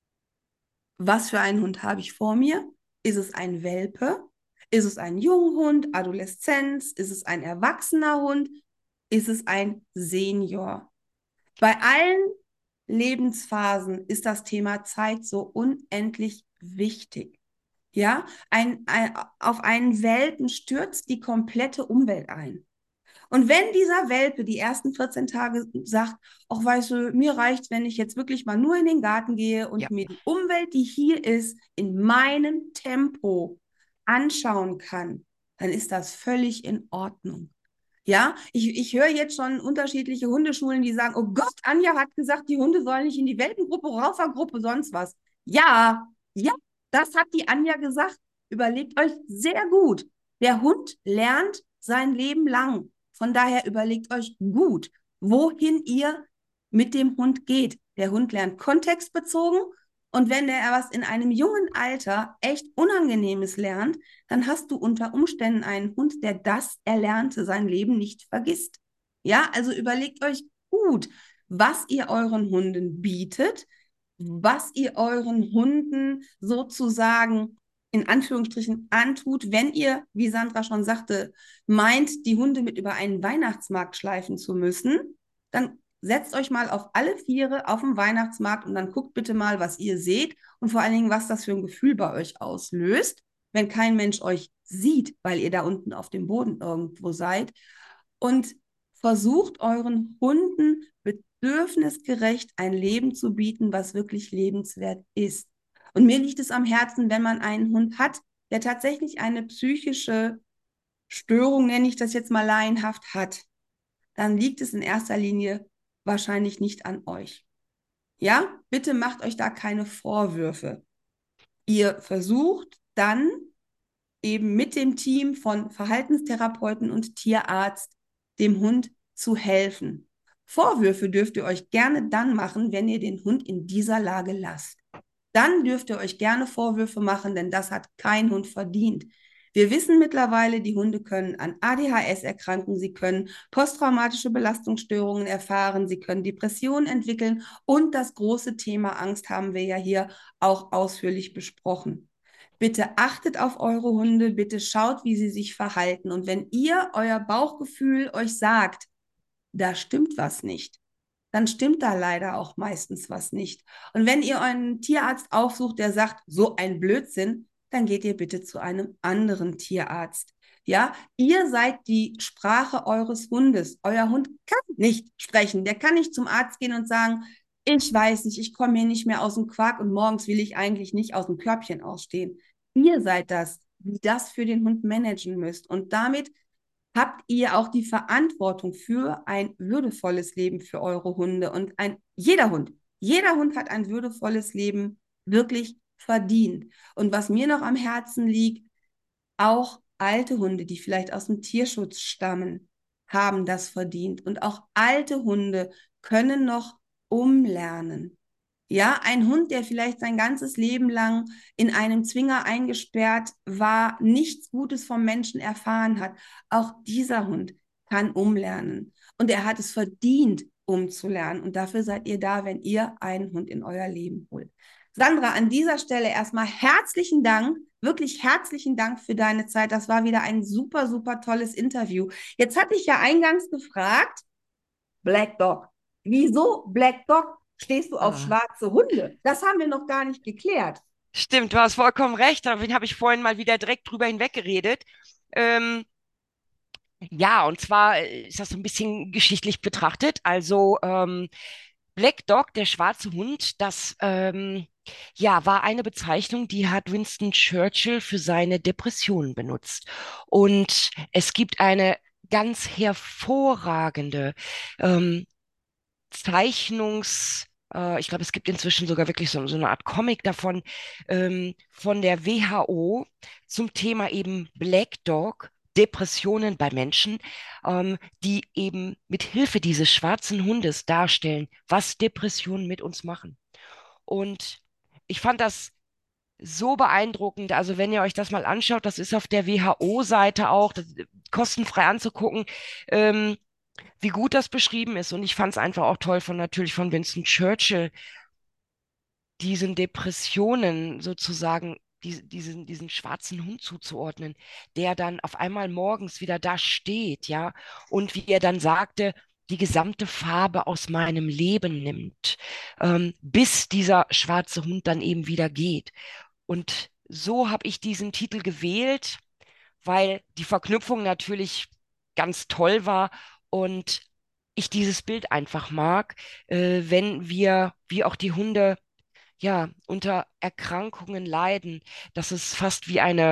was für einen Hund habe ich vor mir? Ist es ein Welpe? Ist es ein Junghund, Adoleszenz? Ist es ein erwachsener Hund? Ist es ein Senior? Bei allen Lebensphasen ist das Thema Zeit so unendlich wichtig. Ja, auf einen Welpen stürzt die komplette Umwelt ein. Und wenn dieser Welpe die ersten 14 Tage sagt, ach weißt du, mir reicht, wenn ich jetzt wirklich mal nur in den Garten gehe Ja, und mir die Umwelt, die hier ist, in meinem Tempo anschauen kann, dann ist das völlig in Ordnung. Ja, ich höre jetzt schon unterschiedliche Hundeschulen, die sagen, oh Gott, Anja hat gesagt, die Hunde sollen nicht in die Welpengruppe, Raufergruppe, sonst was. Ja, ja, das hat die Anja gesagt. Überlegt euch sehr gut. Der Hund lernt sein Leben lang. Von daher überlegt euch gut, wohin ihr mit dem Hund geht. Der Hund lernt kontextbezogen und wenn er was in einem jungen Alter echt Unangenehmes lernt, dann hast du unter Umständen einen Hund, der das Erlernte sein Leben nicht vergisst. Ja, also überlegt euch gut, was ihr euren Hunden bietet, was ihr euren Hunden sozusagen in Anführungsstrichen antut, wenn ihr, wie Sandra schon sagte, meint, die Hunde mit über einen Weihnachtsmarkt schleifen zu müssen, dann setzt euch mal auf alle Viere auf dem Weihnachtsmarkt und dann guckt bitte mal, was ihr seht und vor allen Dingen, was das für ein Gefühl bei euch auslöst, wenn kein Mensch euch sieht, weil ihr da unten auf dem Boden irgendwo seid. Und versucht euren Hunden bedürfnisgerecht ein Leben zu bieten, was wirklich lebenswert ist. Und mir liegt es am Herzen, wenn man einen Hund hat, der tatsächlich eine psychische Störung, nenne ich das jetzt mal laienhaft, hat, dann liegt es in erster Linie wahrscheinlich nicht an euch. Ja, bitte macht euch da keine Vorwürfe. Ihr versucht dann eben mit dem Team von Verhaltenstherapeuten und Tierarzt dem Hund zu helfen. Vorwürfe dürft ihr euch gerne dann machen, wenn ihr den Hund in dieser Lage lasst. Dann dürft ihr euch gerne Vorwürfe machen, denn das hat kein Hund verdient. Wir wissen mittlerweile, die Hunde können an ADHS erkranken, sie können posttraumatische Belastungsstörungen erfahren, sie können Depressionen entwickeln und das große Thema Angst haben wir ja hier auch ausführlich besprochen. Bitte achtet auf eure Hunde, bitte schaut, wie sie sich verhalten. Und wenn ihr euer Bauchgefühl euch sagt, da stimmt was nicht, dann stimmt da leider auch meistens was nicht. Und wenn ihr einen Tierarzt aufsucht, der sagt, so ein Blödsinn, dann geht ihr bitte zu einem anderen Tierarzt. Ja, ihr seid die Sprache eures Hundes. Euer Hund kann nicht sprechen. Der kann nicht zum Arzt gehen und sagen, ich weiß nicht, ich komme hier nicht mehr aus dem Quark und morgens will ich eigentlich nicht aus dem Körbchen ausstehen. Ihr seid das, die das für den Hund managen müsst. Und damit habt ihr auch die Verantwortung für ein würdevolles Leben für eure Hunde. Und jeder Hund hat ein würdevolles Leben wirklich verdient. Und was mir noch am Herzen liegt, auch alte Hunde, die vielleicht aus dem Tierschutz stammen, haben das verdient. Und auch alte Hunde können noch umlernen. Ja, ein Hund, der vielleicht sein ganzes Leben lang in einem Zwinger eingesperrt war, nichts Gutes vom Menschen erfahren hat, auch dieser Hund kann umlernen. Und er hat es verdient, umzulernen. Und dafür seid ihr da, wenn ihr einen Hund in euer Leben holt. Sandra, an dieser Stelle erstmal herzlichen Dank, wirklich herzlichen Dank für deine Zeit. Das war wieder ein super, super tolles Interview. Jetzt hatte ich ja eingangs gefragt, Black Dog. Wieso Black Dog? Stehst du auf Ah, schwarze Hunde? Das haben wir noch gar nicht geklärt. stimmt, du hast vollkommen recht. Darüber habe ich vorhin mal wieder direkt drüber hinweggeredet. Ähm, ja, und zwar ist das so ein bisschen geschichtlich betrachtet. Also Black Dog, der schwarze Hund, das ja, war eine Bezeichnung, die hat Winston Churchill für seine Depressionen benutzt. Und es gibt eine ganz hervorragende ähm, ich glaube, es gibt inzwischen sogar wirklich so eine Art Comic davon, von der WHO zum Thema eben Black Dog. Depressionen bei Menschen, die eben mit Hilfe dieses schwarzen Hundes darstellen, was Depressionen mit uns machen. Und ich fand das so beeindruckend. Also wenn ihr euch das mal anschaut, das ist auf der WHO-Seite auch kostenfrei anzugucken. Ähm, Wie gut das beschrieben ist. Und ich fand es einfach auch toll natürlich von Winston Churchill, diesen Depressionen sozusagen diesen schwarzen Hund zuzuordnen, der dann auf einmal morgens wieder da steht, ja, und wie er dann sagte, die gesamte Farbe aus meinem Leben nimmt, bis dieser schwarze Hund dann eben wieder geht. Und so habe ich diesen Titel gewählt, weil die Verknüpfung natürlich ganz toll war und ich dieses Bild einfach mag, wenn wir, wie auch die Hunde, ja, unter Erkrankungen leiden, dass es fast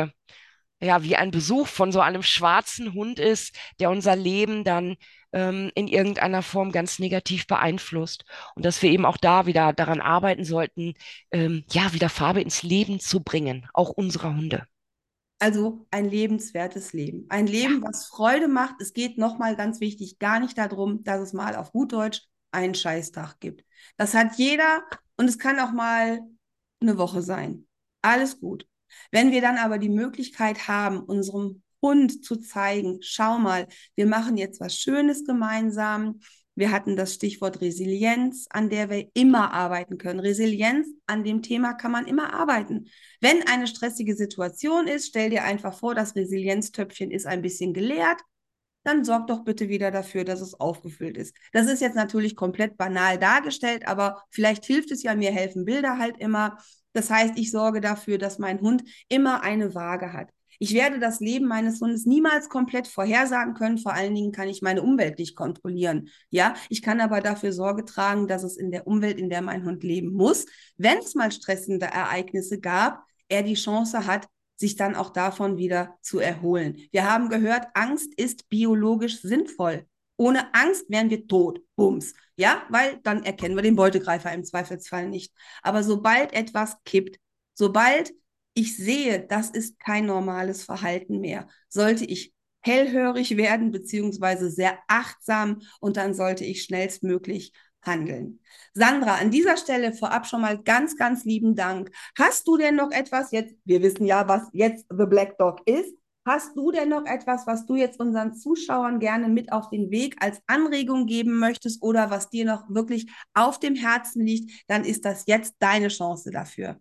wie ein Besuch von so einem schwarzen Hund ist, der unser Leben dann in irgendeiner Form ganz negativ beeinflusst. Und dass wir eben auch da wieder daran arbeiten sollten, ja, wieder Farbe ins Leben zu bringen, auch unserer Hunde. Also ein lebenswertes Leben. Ein Ja, Leben, was Freude macht. Es geht nochmal ganz wichtig gar nicht darum, dass es mal auf gut Deutsch einen Scheißtag gibt. Das hat jeder und es kann auch mal eine Woche sein. Alles gut. Wenn wir dann aber die Möglichkeit haben, unserem Hund zu zeigen, schau mal, wir machen jetzt was Schönes gemeinsam. Wir hatten das Stichwort Resilienz, an der wir immer arbeiten können. Resilienz, an dem Thema kann man immer arbeiten. Wenn eine stressige Situation ist, stell dir einfach vor, das Resilienztöpfchen ist ein bisschen geleert, dann sorg doch bitte wieder dafür, dass es aufgefüllt ist. Das ist jetzt natürlich komplett banal dargestellt, aber vielleicht hilft es ja, mir helfen Bilder halt immer. Das heißt, ich sorge dafür, dass mein Hund immer eine Waage hat. Ich werde das Leben meines Hundes niemals komplett vorhersagen können. Vor allen Dingen kann ich meine Umwelt nicht kontrollieren. Ja, ich kann aber dafür Sorge tragen, dass es in der Umwelt, in der mein Hund leben muss, wenn es mal stressende Ereignisse gab, er die Chance hat, sich dann auch davon wieder zu erholen. Wir haben gehört, Angst ist biologisch sinnvoll. Ohne Angst wären wir tot. Bums. Ja, weil dann erkennen wir den Beutegreifer im Zweifelsfall nicht. Aber sobald etwas kippt, sobald ich sehe, das ist kein normales Verhalten mehr, sollte ich hellhörig werden, beziehungsweise sehr achtsam, und dann sollte ich schnellstmöglich handeln. Sandra, an dieser Stelle vorab schon mal ganz, ganz lieben Dank. Hast du denn noch etwas, jetzt, wir wissen ja, was jetzt The Black Dog ist, hast du denn noch etwas, was du jetzt unseren Zuschauern gerne mit auf den Weg als Anregung geben möchtest oder was dir noch wirklich auf dem Herzen liegt, dann ist das jetzt deine Chance dafür.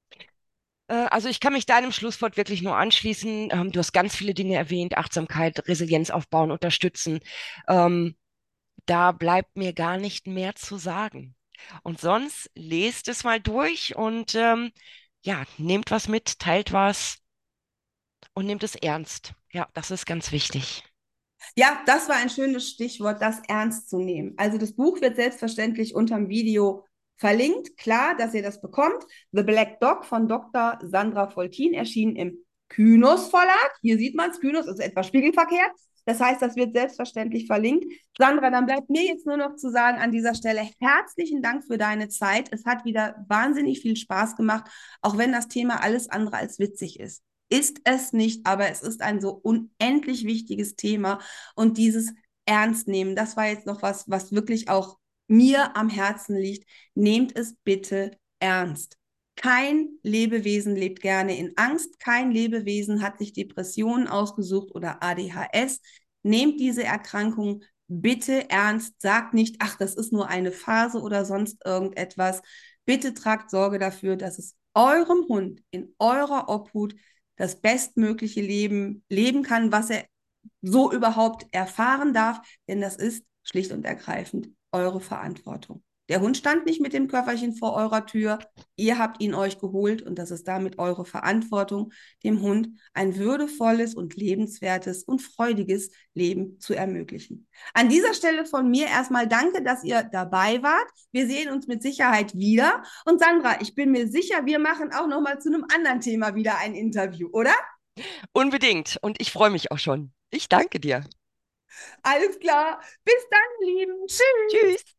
Also ich kann mich deinem Schlusswort wirklich nur anschließen. Du hast ganz viele Dinge erwähnt: Achtsamkeit, Resilienz aufbauen, unterstützen. Ähm, Da bleibt mir gar nicht mehr zu sagen. Und sonst lest es mal durch und ja, nehmt was mit, teilt was und nehmt es ernst. Ja, das ist ganz wichtig. Ja, das war ein schönes Stichwort, das ernst zu nehmen. Also das Buch wird selbstverständlich unterm Video verlinkt. Klar, dass ihr das bekommt. The Black Dog von Dr. Sandra Foltin erschienen im Kynos Verlag. Hier sieht man es, Kynos ist etwas spiegelverkehrt. Das heißt, das wird selbstverständlich verlinkt. Sandra, dann bleibt mir jetzt nur noch zu sagen an dieser Stelle herzlichen Dank für deine Zeit. Es hat wieder wahnsinnig viel Spaß gemacht, auch wenn das Thema alles andere als witzig ist. Ist es nicht, aber es ist ein so unendlich wichtiges Thema, und dieses Ernst nehmen, das war jetzt noch was, was wirklich auch mir am Herzen liegt. Nehmt es bitte ernst. Kein Lebewesen lebt gerne in Angst. Kein Lebewesen hat sich Depressionen ausgesucht oder ADHS. Nehmt diese Erkrankung bitte ernst. Sagt nicht, ach, das ist nur eine Phase oder sonst irgendetwas. Bitte tragt Sorge dafür, dass es eurem Hund in eurer Obhut das bestmögliche Leben leben kann, was er so überhaupt erfahren darf, denn das ist schlicht und ergreifend eure Verantwortung. Der Hund stand nicht mit dem Köfferchen vor eurer Tür, ihr habt ihn euch geholt, und das ist damit eure Verantwortung, dem Hund ein würdevolles und lebenswertes und freudiges Leben zu ermöglichen. An dieser Stelle von mir erstmal danke, dass ihr dabei wart. Wir sehen uns mit Sicherheit wieder. Und Sandra, ich bin mir sicher, wir machen auch noch mal zu einem anderen Thema wieder ein Interview, oder? Unbedingt. Und ich freue mich auch schon. Ich danke dir. Alles klar. Bis dann, Lieben. Tschüss. Tschüss.